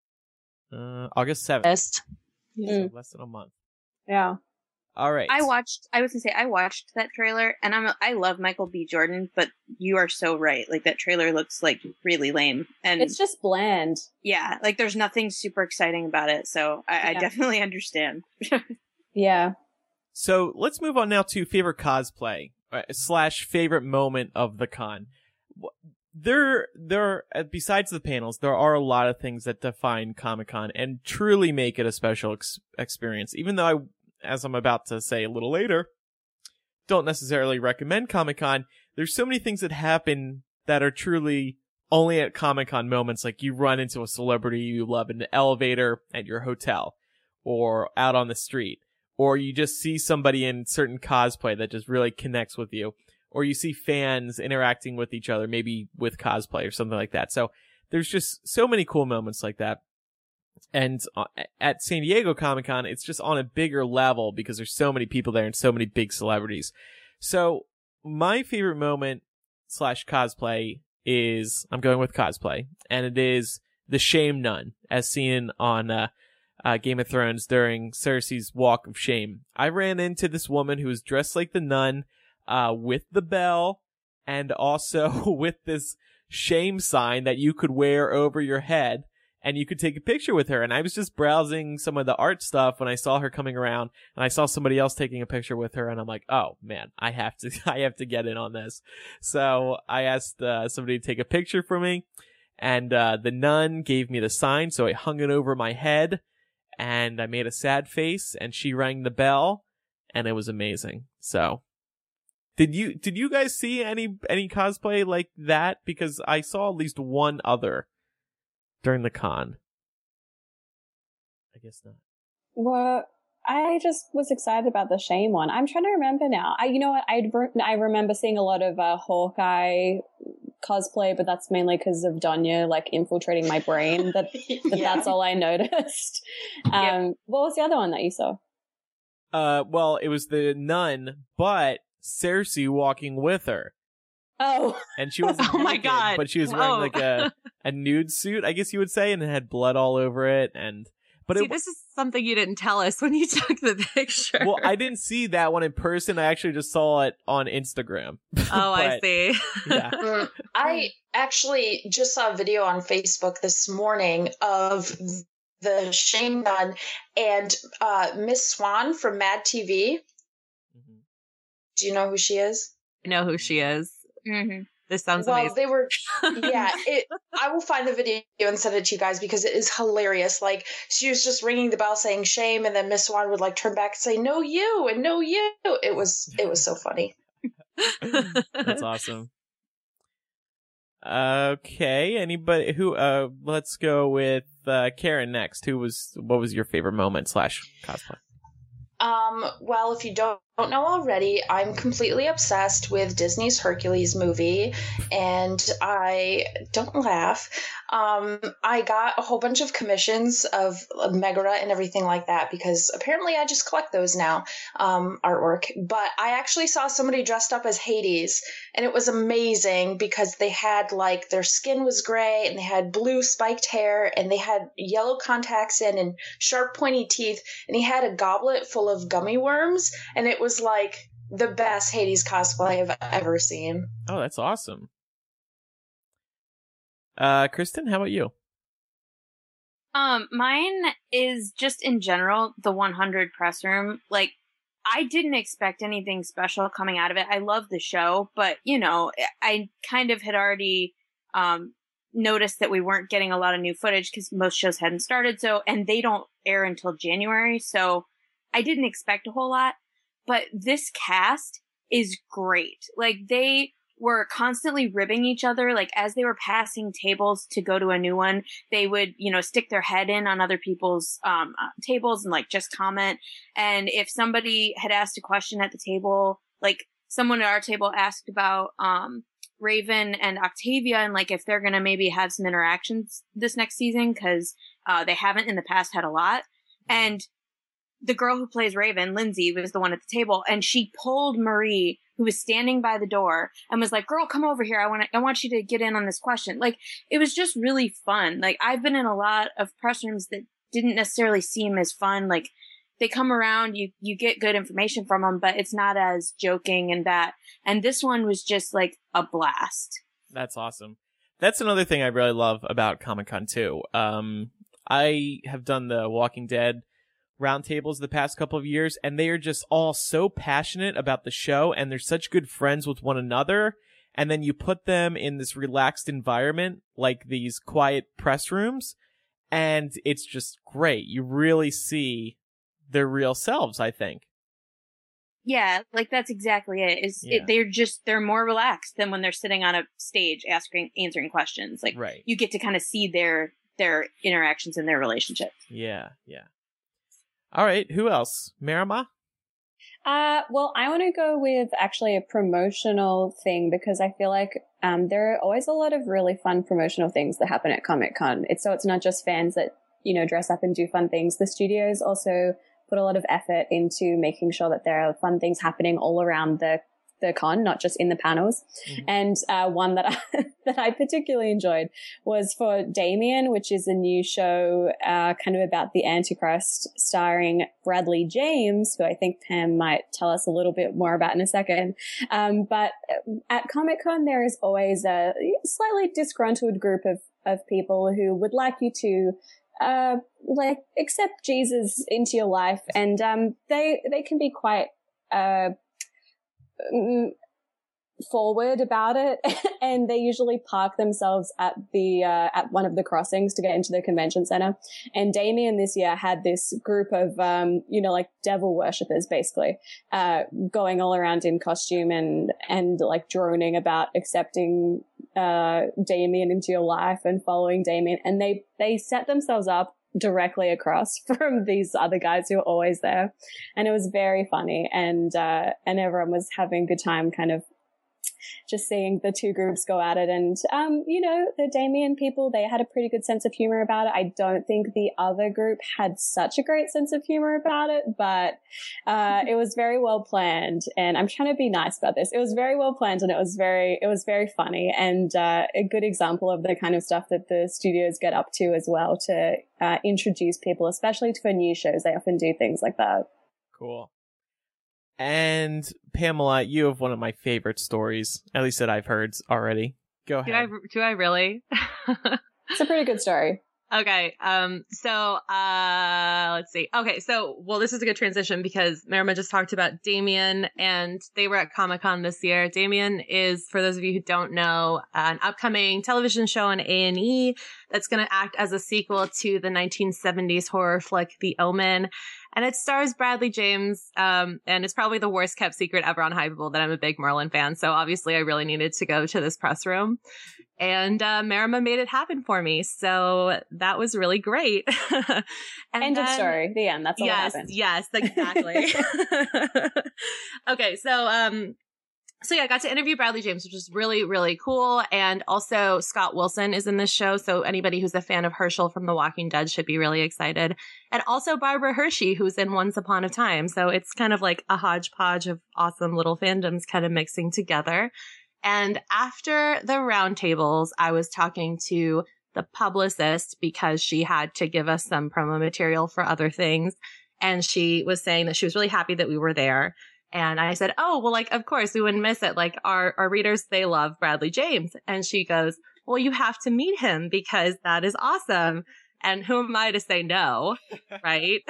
Uh, August seventh. Best. So less than a month. Yeah. All right. I watched, I was gonna say, I watched that trailer and I'm, I love Michael B. Jordan, but you are so right. Like that trailer looks like really lame. And It's just bland. yeah, like there's nothing super exciting about it. So I, I Yeah. definitely understand. Yeah. So let's move on now to favorite cosplay uh, slash favorite moment of the con. Wh- There, there. uh, Besides the panels, there are a lot of things that define Comic-Con and truly make it a special ex- experience. Even though I, as I'm about to say a little later, don't necessarily recommend Comic-Con. There's so many things that happen that are truly only at Comic-Con moments. Like you run into a celebrity you love in the elevator at your hotel, or out on the street. Or you just see somebody in certain cosplay that just really connects with you. Or you see fans interacting with each other, maybe with cosplay or something like that. So there's just so many cool moments like that. And uh, at San Diego Comic-Con, it's just on a bigger level because there's so many people there and so many big celebrities. So my favorite moment slash cosplay is, I'm going with cosplay, and it is the Shame Nun, as seen on uh, Uh, Game of Thrones during Cersei's Walk of Shame. I ran into this woman who was dressed like the nun, uh, with the bell, and also with this shame sign that you could wear over your head, and you could take a picture with her. And I was just browsing some of the art stuff when I saw her coming around, and I saw somebody else taking a picture with her, and I'm like, oh man, I have to, I have to get in on this. So I asked uh, somebody to take a picture for me, and uh, the nun gave me the sign, so I hung it over my head. And I made a sad face, and she rang the bell, and it was amazing. So, did you did you guys see any any cosplay like that? Because I saw at least one other during the con. I guess not. Well, I just was excited about the Shame one. I'm trying to remember now. I, you know what? I I remember seeing a lot of uh, Hawkeye cosplay, but that's mainly because of Donya like infiltrating my brain. That, that Yeah. that's all I noticed. Um, Yeah. What was the other one that you saw? Uh, well, it was the nun, but Cersei walking with her, Oh, and she wasn't Oh my naked, God. but she was wearing Whoa. like a a nude suit, I guess you would say, and it had blood all over it, and but See, it. this is something you didn't tell us when you took the picture. Well, I didn't see that one in person. I actually just saw it on Instagram. Oh, I But, see. Yeah. Mm, I actually just saw a video on Facebook this morning of the Shame Nun and uh, Miss Swan from Mad T V. Mhm. Do you know who she is? I know who she is. Mm-hmm. This sounds well, amazing. they were, yeah. It. I will find the video and send it to you guys because it is hilarious. Like she was just ringing the bell saying shame, and then Miss Swan would like turn back and say no you and no you. It was it was so funny. That's awesome. Okay, anybody who? Uh, let's go with uh, Karen next. Who was? What was your favorite moment slash cosplay? Um, well, if you don't, don't know already, I'm completely obsessed with Disney's Hercules movie, and I don't laugh. Um, I got a whole bunch of commissions of Megara and everything like that because apparently I just collect those now, um, artwork. But I actually saw somebody dressed up as Hades, and it was amazing because they had like their skin was gray and they had blue spiked hair and they had yellow contacts in and sharp pointy teeth, and he had a goblet full of gummy worms, and it was like the best Hades cosplay I've ever seen. Oh, that's awesome. Uh, Kristen, how about you? Um, mine is just in general the one hundred press room. Like, I didn't expect anything special coming out of it. I love the show, but you know, I kind of had already um noticed that we weren't getting a lot of new footage because most shows hadn't started. So, and they don't air until January, so I didn't expect a whole lot. But this cast is great. Like they were constantly ribbing each other. Like as they were passing tables to go to a new one, they would, you know, stick their head in on other people's um, uh, tables and like just comment. And if somebody had asked a question at the table, like someone at our table asked about um, Raven and Octavia and like if they're going to maybe have some interactions this next season, because uh, they haven't in the past had a lot. And the girl who plays Raven, Lindsay, was the one at the table, and she pulled Marie, who was standing by the door, and was like, girl, come over here. I want to, I want you to get in on this question. Like, it was just really fun. Like, I've been in a lot of press rooms that didn't necessarily seem as fun. Like, they come around, you, you get good information from them, but it's not as joking and that. And this one was just like a blast. That's awesome. That's another thing I really love about Comic-Con too. Um, I have done the Walking Dead roundtables the past couple of years, and they are just all so passionate about the show, and they're such good friends with one another. And then you put them in this relaxed environment, like these quiet press rooms, and it's just great. You really see their real selves, I think. Yeah, like that's exactly it. Is Yeah. it, they're just they're more relaxed than when they're sitting on a stage asking answering questions. Like Right. you get to kind of see their their interactions and their relationship. Yeah, yeah. All right, who else? Marima? Uh, well, I want to go with actually a promotional thing because I feel like um, there are always a lot of really fun promotional things that happen at Comic-Con. It's so it's not just fans that, you know, dress up and do fun things. The studios also put a lot of effort into making sure that there are fun things happening all around the the con, not just in the panels. Mm-hmm. And uh, one that I, that I particularly enjoyed was for Damien, which is a new show uh, kind of about the Antichrist, starring Bradley James, who I think Pam might tell us a little bit more about in a second. Um, but at Comic-Con, there is always a slightly disgruntled group of, of people who would like you to uh, like accept Jesus into your life. And um, they, they can be quite uh, forward about it, and they usually park themselves at the uh, at one of the crossings to get into the convention center. And Damien this year had this group of um you know like devil worshippers basically uh going all around in costume and and like droning about accepting uh Damien into your life and following Damien, and they they set themselves up directly across from these other guys who are always there. And it was very funny. And, uh, and everyone was having a good time kind of just seeing the two groups go at it. And, um, you know, the Damien people, they had a pretty good sense of humor about it. I don't think the other group had such a great sense of humor about it, but, uh, it was very well planned. And I'm trying to be nice about this. It was very well planned, and it was very, it was very funny, and, uh, a good example of the kind of stuff that the studios get up to as well to, uh, introduce people, especially for new shows. They often do things like that. Cool. And Pamela, you have one of my favorite stories, at least that I've heard already. Go ahead. Do I, do I really? It's a pretty good story. Okay. Um, so, uh, let's see. Okay. So, well, this is a good transition because Marima just talked about Damien, and they were at Comic-Con this year. Damien is, for those of you who don't know, an upcoming television show on A and E that's going to act as a sequel to the nineteen seventies horror flick, The Omen. And it stars Bradley James, um, and it's probably the worst kept secret ever on Hypable that I'm a big Merlin fan. So obviously I really needed to go to this press room. And uh, Marima made it happen for me. So that was really great. and End then, of story. The end. That's all yes, that happened. Yes, exactly. Okay, so um, so yeah, I got to interview Bradley James, which was really, really cool. And also Scott Wilson is in this show. So anybody who's a fan of Herschel from The Walking Dead should be really excited. And also Barbara Hershey, who's in Once Upon a Time. So it's kind of like a hodgepodge of awesome little fandoms kind of mixing together. And after the roundtables, I was talking to the publicist because she had to give us some promo material for other things. And she was saying that she was really happy that we were there. And I said, oh, well, like, of course, we wouldn't miss it. Like, our, our readers, they love Bradley James. And she goes, well, you have to meet him because that is awesome. And who am I to say no? Right?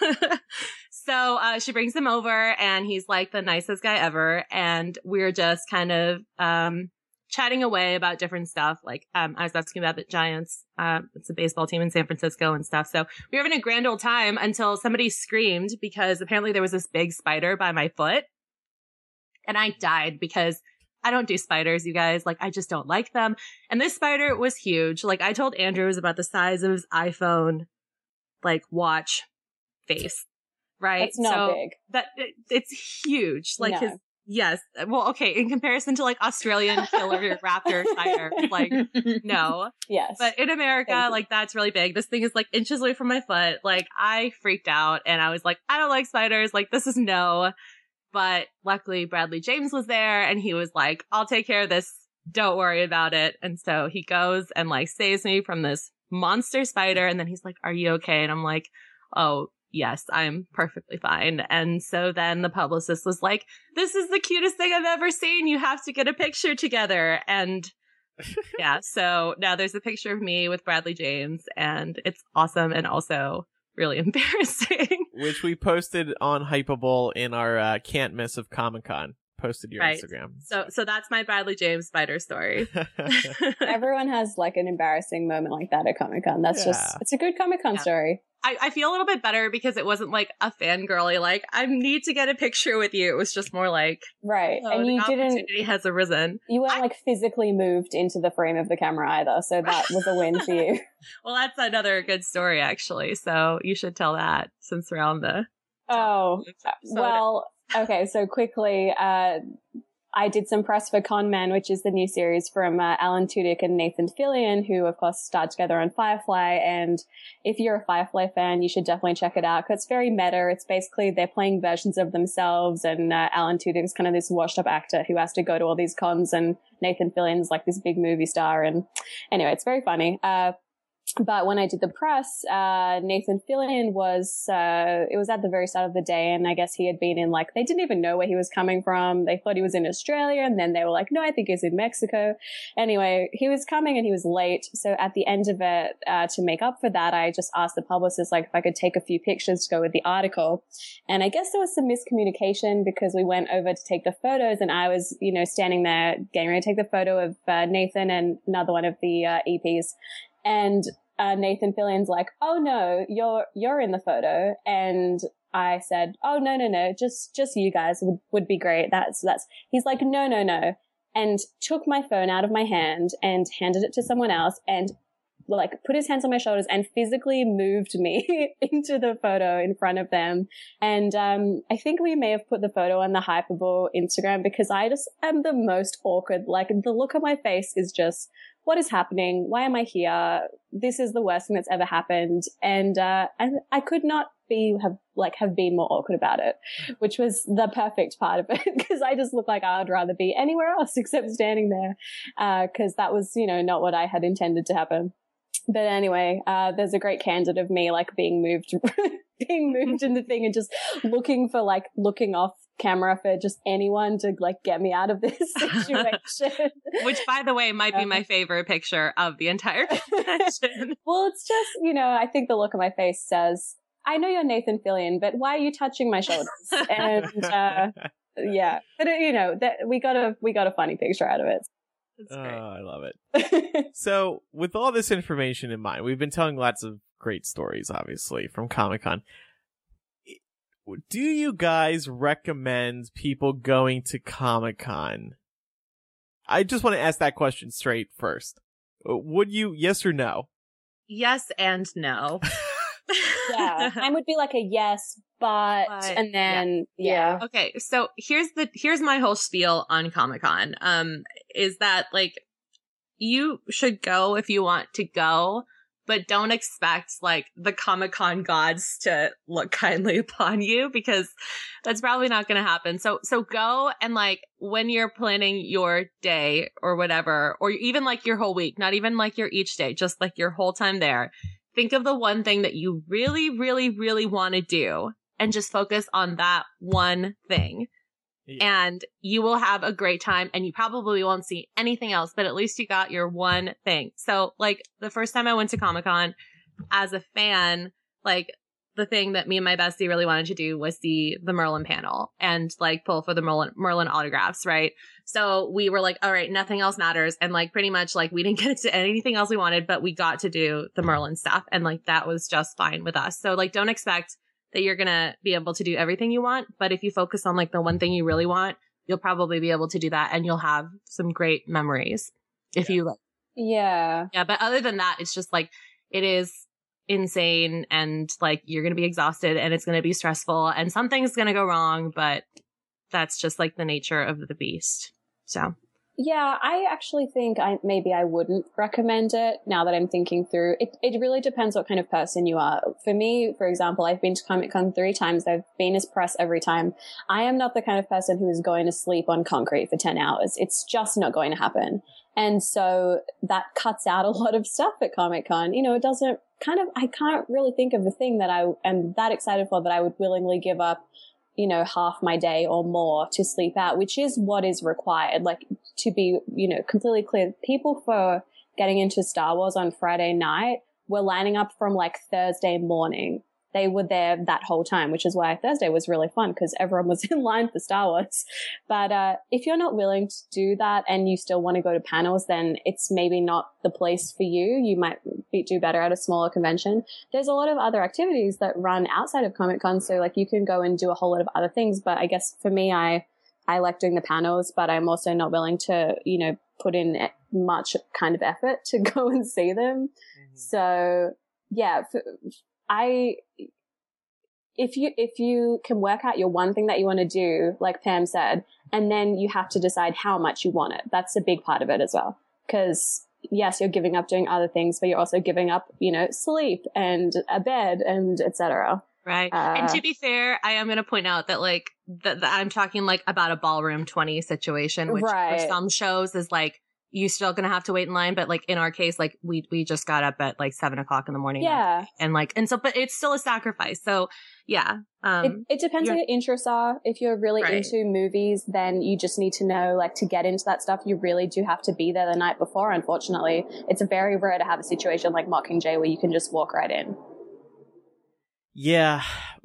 So uh, she brings him over, and he's like the nicest guy ever. And we're just kind of um, chatting away about different stuff. Like um, I was asking about the Giants. Uh, it's a baseball team in San Francisco and stuff. So we were having a grand old time until somebody screamed because apparently there was this big spider by my foot. And I died because I don't do spiders, you guys. Like, I just don't like them. And this spider was huge. Like, I told Andrew it was about the size of his iPhone, like, watch face, right? It's not so big. That it, it's huge. Like No. his, yes. Well, okay. In comparison to like Australian killer raptor spider, like, no. Yes. But in America, Thank you. like, that's really big. This thing is like inches away from my foot. Like, I freaked out and I was like, I don't like spiders. Like, this is no. But luckily, Bradley James was there and he was like, I'll take care of this. Don't worry about it. And so he goes and like saves me from this monster spider. And then he's like, are you okay? And I'm like, oh, yes, I'm perfectly fine. And so then the publicist was like, this is the cutest thing I've ever seen. You have to get a picture together. And yeah, so now there's a picture of me with Bradley James and it's awesome and also really embarrassing. Which we posted on Hypable in our uh, can't miss of Comic-Con. Posted your Right. Instagram. So so that's my Bradley James spider story. Everyone has like an embarrassing moment like that at Comic Con. That's Yeah. just, it's a good Comic Con Yeah. story. I, I feel a little bit better because it wasn't like a fangirly, like, I need to get a picture with you. It was just more like, Right. oh, and the you didn't, opportunity has arisen. you weren't like physically moved into the frame of the camera either. So that was a win for you. Well, that's another good story, actually. So you should tell that since we're on the. Oh, So well, okay. So quickly, uh, I did some press for Con Man, which is the new series from uh, Alan Tudyk and Nathan Fillion, who of course starred together on Firefly. And if you're a Firefly fan, you should definitely check it out because it's very meta. It's basically they're playing versions of themselves, and uh, Alan Tudyk is kind of this washed-up actor who has to go to all these cons, and Nathan Fillion's like this big movie star. And anyway, it's very funny. Uh, But when I did the press, uh, Nathan Fillion was, uh, it was at the very start of the day. And I guess he had been in like, they didn't even know where he was coming from. They thought he was in Australia. And then they were like, no, I think he's in Mexico. Anyway, he was coming and he was late. So at the end of it, uh, to make up for that, I just asked the publicist, like, if I could take a few pictures to go with the article. And I guess there was some miscommunication because we went over to take the photos and I was, you know, standing there getting ready to take the photo of uh, Nathan and another one of the uh, E Ps. And uh, Nathan Fillion's like, oh no, you're, you're in the photo. And I said, oh no, no, no, just, just you guys would, would be great. That's, that's, he's like, no, no, no. And took my phone out of my hand and handed it to someone else and like put his hands on my shoulders and physically moved me into the photo in front of them. And, um, I think we may have put the photo on the Hypable Instagram because I just am the most awkward. Like the look on my face is just, what is happening? Why am I here? This is the worst thing that's ever happened. And, uh, I, I could not be, have, like, have been more awkward about it, which was the perfect part of it because I just look like I would rather be anywhere else except standing there. Uh, cause that was, you know, not what I had intended to happen. But anyway, uh, there's a great candid of me, like, being moved, being moved in the thing and just looking for, like, looking off camera for just anyone to, like, get me out of this situation. Which, by the way, might be my favorite picture of the entire convention. Well, it's just, you know, I think the look on my face says, I know you're Nathan Fillion, but why are you touching my shoulders? And, uh, yeah, but, uh, you know, that we got a, we got a funny picture out of it. That's Oh, great. I love it. So, with all this information in mind, we've been telling lots of great stories, obviously, from Comic-Con. Do you guys recommend people going to Comic-Con? I just want to ask that question straight first. Would you, yes or no? Yes and no. Yeah, mine would be like a yes, but, But, and then, yeah. Yeah. Okay, so here's the here's my whole spiel on Comic-Con. Um, is that like you should go if you want to go, but don't expect like the Comic-Con gods to look kindly upon you because that's probably not going to happen. So so go and like when you're planning your day or whatever, or even like your whole week, not even like your each day, just like your whole time there. Think of the one thing that you really, really, really want to do and just focus on that one thing. Yeah. And you will have a great time and you probably won't see anything else, but at least you got your one thing. So like the first time I went to Comic-Con as a fan, like the thing that me and my bestie really wanted to do was see the Merlin panel and like pull for the Merlin, Merlin autographs, right? So we were like, all right, nothing else matters. And like pretty much like we didn't get to anything else we wanted, but we got to do the Merlin stuff. And like that was just fine with us. So like don't expect that you're going to be able to do everything you want. But if you focus on like the one thing you really want, you'll probably be able to do that, and you'll have some great memories if Yeah. you like. Yeah. Yeah, but other than that, it's just like it is insane, and like you're gonna be exhausted, and it's gonna be stressful, and something's gonna go wrong, but that's just like the nature of the beast. So Yeah, I actually think I maybe I wouldn't recommend it now that I'm thinking through. It it really depends what kind of person you are. For me, for example, I've been to Comic-Con three times. I've been as press every time. I am not the kind of person who is going to sleep on concrete for ten hours. It's just not going to happen. And so that cuts out a lot of stuff at Comic-Con. You know, it doesn't kind of, I can't really think of a thing that I am that excited for that I would willingly give up, you know, half my day or more to sleep out, which is what is required. Like, to be, you know, completely clear, people for getting into Star Wars on Friday night were lining up from like Thursday morning. They were there that whole time, which is why Thursday was really fun because everyone was in line for Star Wars. But uh, if you're not willing to do that and you still want to go to panels, then it's maybe not the place for you. You might be, do better at a smaller convention. There's a lot of other activities that run outside of Comic-Con, so like you can go and do a whole lot of other things. But I guess for me, I I like doing the panels, but I'm also not willing to, you know, put in much kind of effort to go and see them. Mm-hmm. So yeah, for, I, if you, if you can work out your one thing that you want to do, like Pam said, and then you have to decide how much you want it. That's a big part of it as well. Cause yes, you're giving up doing other things, but you're also giving up, you know, sleep and a bed and et cetera. Right. Uh, and to be fair, I am going to point out that like that I'm talking like about a ballroom twenty situation, which right. for some shows is like, you still gonna have to wait in line, but like in our case, like we we just got up at like seven o'clock in the morning. Yeah, and like and so, but it's still a sacrifice. So yeah, um, it, it depends what your interests are. If you're really right. into movies, then you just need to know, like, to get into that stuff, you really do have to be there the night before. Unfortunately, it's very rare to have a situation like Mockingjay where you can just walk right in. Yeah,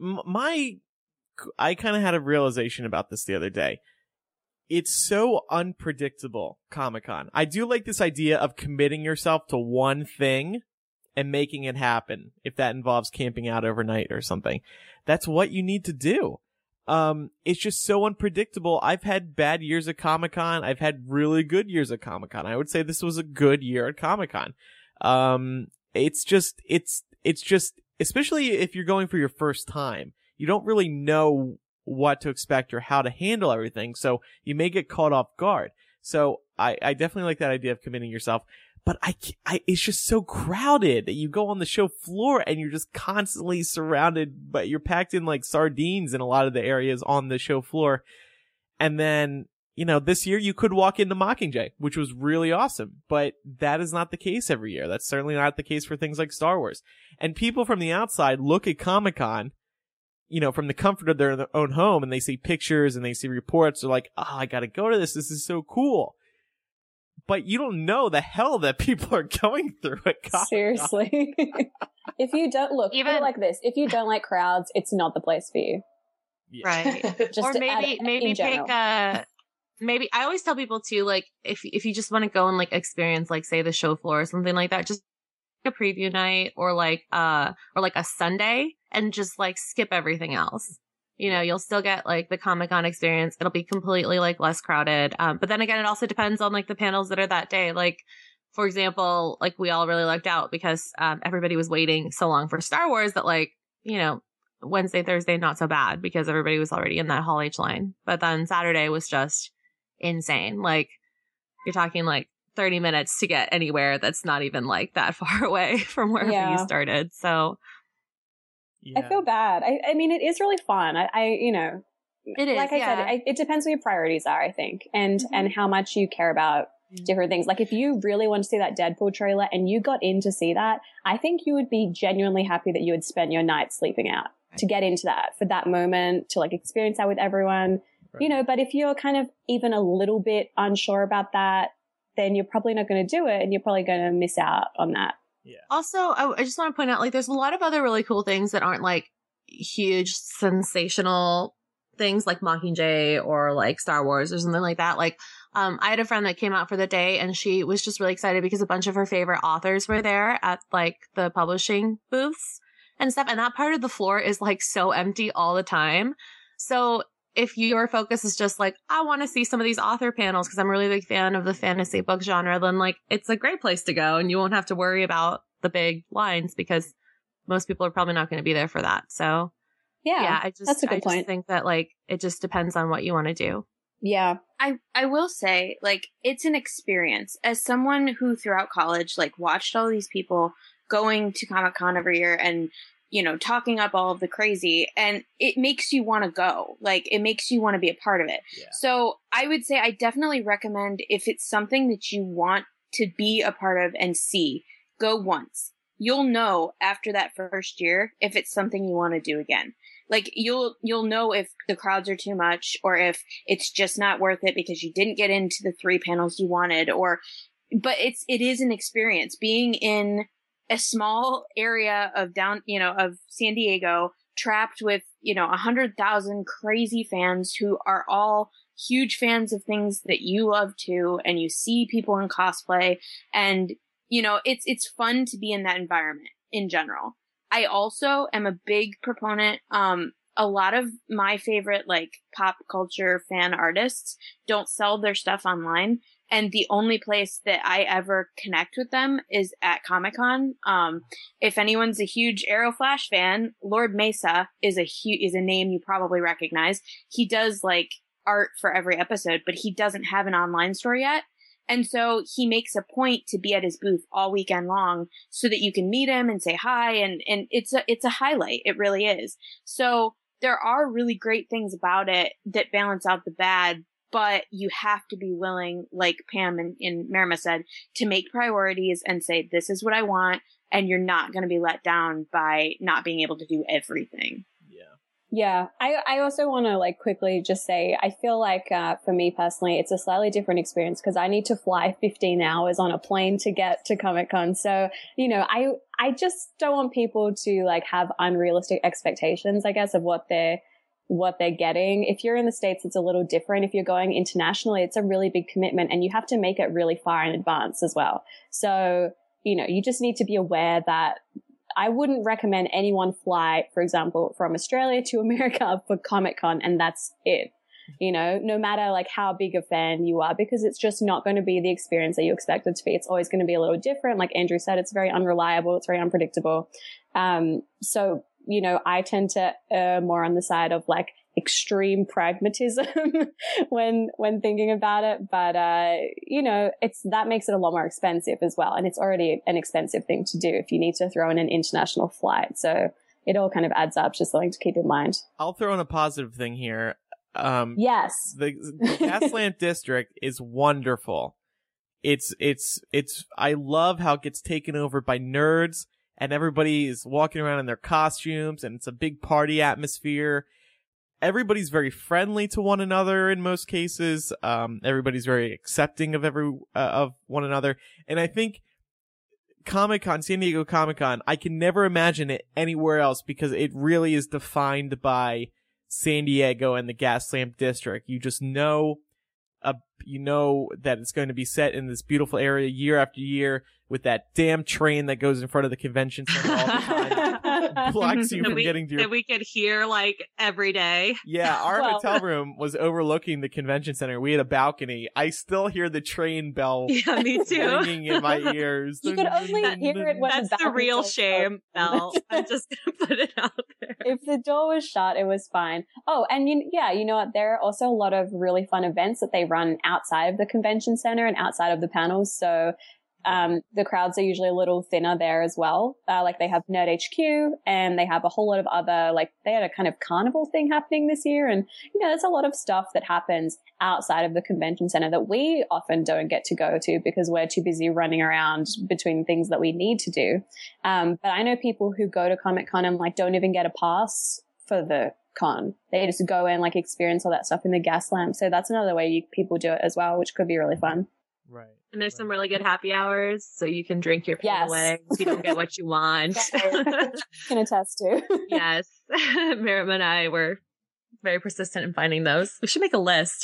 my I kind of had a realization about this the other day. It's so unpredictable, Comic-Con. I do like this idea of committing yourself to one thing and making it happen. If that involves camping out overnight or something, that's what you need to do. Um, it's just so unpredictable. I've had bad years at Comic-Con. I've had really good years at Comic-Con. I would say this was a good year at Comic-Con. Um, it's just, it's, it's just, especially if you're going for your first time, you don't really know what to expect or how to handle everything, so you may get caught off guard. So I, I definitely like that idea of committing yourself, but I, I, it's just so crowded that you go on the show floor and you're just constantly surrounded, but you're packed in like sardines in a lot of the areas on the show floor. And then, you know, this year you could walk into Mockingjay, which was really awesome, but that is not the case every year. That's certainly not the case for things like Star Wars. And people from the outside look at Comic-Con, you know, from the comfort of their own home, and they see pictures and they see reports. They're like, oh, I gotta go to this. This is so cool. But you don't know the hell that people are going through at Comic-Con. Seriously. If you don't, look, even like this, if you don't like crowds, it's not the place for you. Yeah. Right. Just or maybe, add, maybe pick a, maybe, I always tell people too, like, if, if you just want to go and like experience, like, say the show floor or something like that, just a preview night or like, uh, or like a Sunday and just like skip everything else. You know, you'll still get like the Comic-Con experience. It'll be completely like less crowded. Um, but then again, it also depends on like the panels that are that day. Like, for example, like we all really lucked out because, um, everybody was waiting so long for Star Wars that like, you know, Wednesday, Thursday, not so bad because everybody was already in that Hall H line. But then Saturday was just insane. Like, you're talking like thirty minutes to get anywhere that's not even like that far away from wherever yeah. you started. So Yeah. I feel bad. I, I mean, it is really fun. I, I you know, it is, like I yeah. said, it, it depends what your priorities are, I think, and, Mm-hmm. and how much you care about different things. Like if you really want to see that Deadpool trailer and you got in to see that, I think you would be genuinely happy that you would spend your night sleeping out right. to get into that for that moment, to like experience that with everyone, right. you know, but if you're kind of even a little bit unsure about that, then you're probably not going to do it and you're probably going to miss out on that. Yeah. Also, I, I just want to point out, like, there's a lot of other really cool things that aren't like huge sensational things like Mockingjay or like Star Wars or something like that. Like, um, I had a friend that came out for the day and she was just really excited because a bunch of her favorite authors were there at like the publishing booths and stuff. And that part of the floor is like so empty all the time. So if your focus is just like, I want to see some of these author panels because I'm a really big fan of the fantasy book genre, then like it's a great place to go and you won't have to worry about the big lines because most people are probably not going to be there for that. So Yeah, yeah, I just, that's a good I just point. think that like it just depends on what you want to do. Yeah. I, I will say, like, it's an experience. As someone who throughout college, like, watched all these people going to Comic-Con every year and, you know, talking up all of the crazy, and it makes you want to go. Like, it makes you want to be a part of it. Yeah. So I would say I definitely recommend, if it's something that you want to be a part of and see, go once. You'll know after that first year if it's something you want to do again. Like, you'll, you'll know if the crowds are too much or if it's just not worth it because you didn't get into the three panels you wanted, or, but it's, it is an experience being in a small area of down, you know, of San Diego, trapped with, you know, a hundred thousand crazy fans who are all huge fans of things that you love too. And you see people in cosplay, and, you know, it's, it's fun to be in that environment in general. I also am a big proponent. Um, a lot of my favorite, like, pop culture fan artists don't sell their stuff online. And the only place that I ever connect with them is at Comic-Con. Um, if anyone's a huge Arrow Flash fan, Lord Mesa is a hu- is a name you probably recognize. He does, like, art for every episode, but he doesn't have an online store yet. And so he makes a point to be at his booth all weekend long so that you can meet him and say hi. And, and it's a, it's a highlight. It really is. So there are really great things about it that balance out the bad, but you have to be willing, like Pam and, and Marima said, to make priorities and say, this is what I want. And you're not going to be let down by not being able to do everything. Yeah, I, I also want to like quickly just say, I feel like uh, for me personally, it's a slightly different experience because I need to fly fifteen hours on a plane to get to Comic-Con. So, you know, I, I just don't want people to like have unrealistic expectations, I guess, of what they're, what they're getting. If you're in the States, it's a little different. If you're going internationally, it's a really big commitment and you have to make it really far in advance as well. So, you know, you just need to be aware that I wouldn't recommend anyone fly, for example, from Australia to America for Comic-Con, and that's it. You know, no matter like how big a fan you are, because it's just not going to be the experience that you expect it to be. It's always going to be a little different. Like Andrew said, it's very unreliable. It's very unpredictable. Um, so, you know, I tend to err more on the side of like extreme pragmatism when, when thinking about it. But, uh, you know, it's, that makes it a lot more expensive as well. And it's already an expensive thing to do if you need to throw in an international flight. So it all kind of adds up, just something to keep in mind. I'll throw in a positive thing here. Um, yes. The, the Gaslamp District is wonderful. It's, it's, it's, I love how it gets taken over by nerds and everybody is walking around in their costumes and it's a big party atmosphere. Everybody's very friendly to one another in most cases. Um, everybody's very accepting of every, uh, of one another. And I think Comic-Con, San Diego Comic-Con, I can never imagine it anywhere else because it really is defined by San Diego and the Gaslamp District. You just know, uh, you know that it's going to be set in this beautiful area year after year with that damn train that goes in front of the convention center all the time. Blocks you that from we, getting to your... that we could hear like every day. Yeah, our Well- hotel room was overlooking the convention center. We had a balcony. I still hear the train bell Yeah, me too. ringing in my ears. You could only hear it when That's the the balcony real was shame, open. Belle. I'm just gonna put it out there. If the door was shut, it was fine. Oh, and you, yeah, you know what? There are also a lot of really fun events that they run outside of the convention center and outside of the panels. So, um, the crowds are usually a little thinner there as well. Uh, like they have Nerd H Q and they have a whole lot of other, like they had a kind of carnival thing happening this year. And, you know, there's a lot of stuff that happens outside of the convention center that we often don't get to go to because we're too busy running around between things that we need to do. Um, but I know people who go to Comic-Con and like don't even get a pass for the con. They just go and like experience all that stuff in the Gaslamp. So that's another way you, people do it as well, which could be really fun. Right. And there's some really good happy hours, so you can drink your pain Yes. away if you don't get what you want. Can attest to. Yes. Marima and I were very persistent in finding those. We should make a list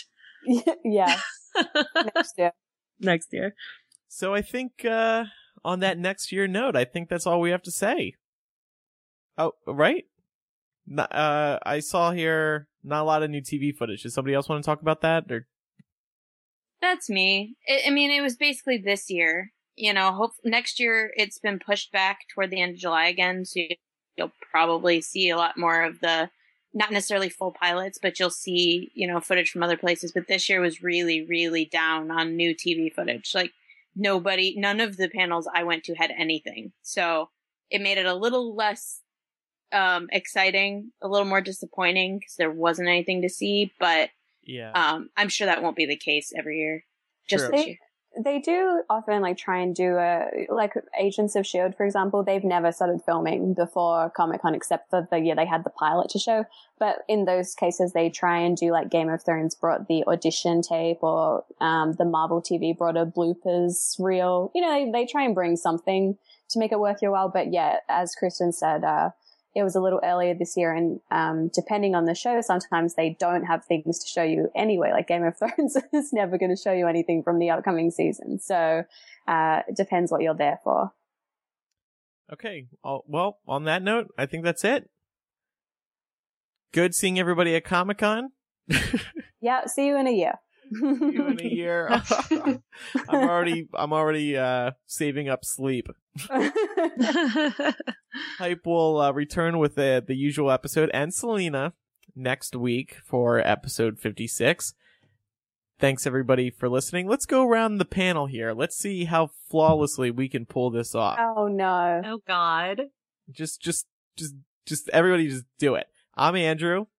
Yeah. Next year. next year. So I think, uh, on that next year note, I think that's all we have to say. Oh, right? N- uh, I saw here not a lot of new T V footage. Does somebody else want to talk about that? Or That's me. I, I mean, it was basically this year. You know, hope next year it's been pushed back toward the end of July again, so you'll probably see a lot more of the, not necessarily full pilots, but you'll see, you know, footage from other places. But this year was really, really down on new T V footage. Like, nobody, none of the panels I went to had anything. So it made it a little less um, exciting, a little more disappointing because there wasn't anything to see. But yeah, um, I'm sure that won't be the case every year. Just True. this They, year. they do often like try and do a, like Agents of S H I E L D, for example, they've never started filming before Comic-Con except for the year they had the pilot to show. But in those cases, they try and do like Game of Thrones brought the audition tape, or um, the Marvel T V brought a bloopers reel. You know, they, they try and bring something to make it worth your while. But yeah, as Kristen said, uh, it was a little earlier this year, and um, depending on the show, sometimes they don't have things to show you anyway. Like Game of Thrones is never going to show you anything from the upcoming season. So uh, it depends what you're there for. Okay. Well, on that note, I think that's it. Good seeing everybody at Comic-Con. Yeah, see you in a year. See you in a year. I'm already, I'm already uh, saving up sleep. Hype will uh, return with the the usual episode and Selena next week for episode fifty-six. Thanks everybody for listening. Let's go around the panel here. Let's see how flawlessly we can pull this off. Oh no. Oh God. Just, just, just, just everybody just do it. I'm Andrew.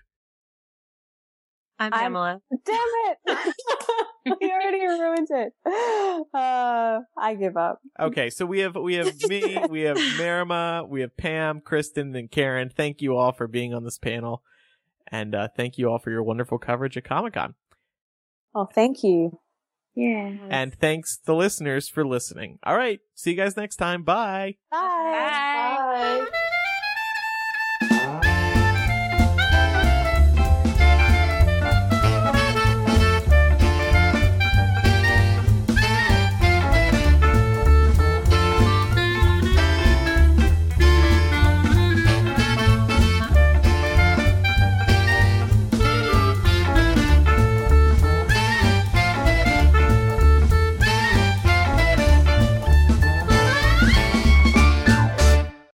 I'm I'm- Pamela. Damn it! You already ruined it. Uh, I give up. Okay, so we have we have me, we have Marima, we have Pam, Kristen, and Karen. Thank you all for being on this panel, and uh, thank you all for your wonderful coverage at Comic-Con. Oh, thank you. Yeah. And thanks the listeners for listening. All right, see you guys next time. Bye. Bye. Bye. Bye.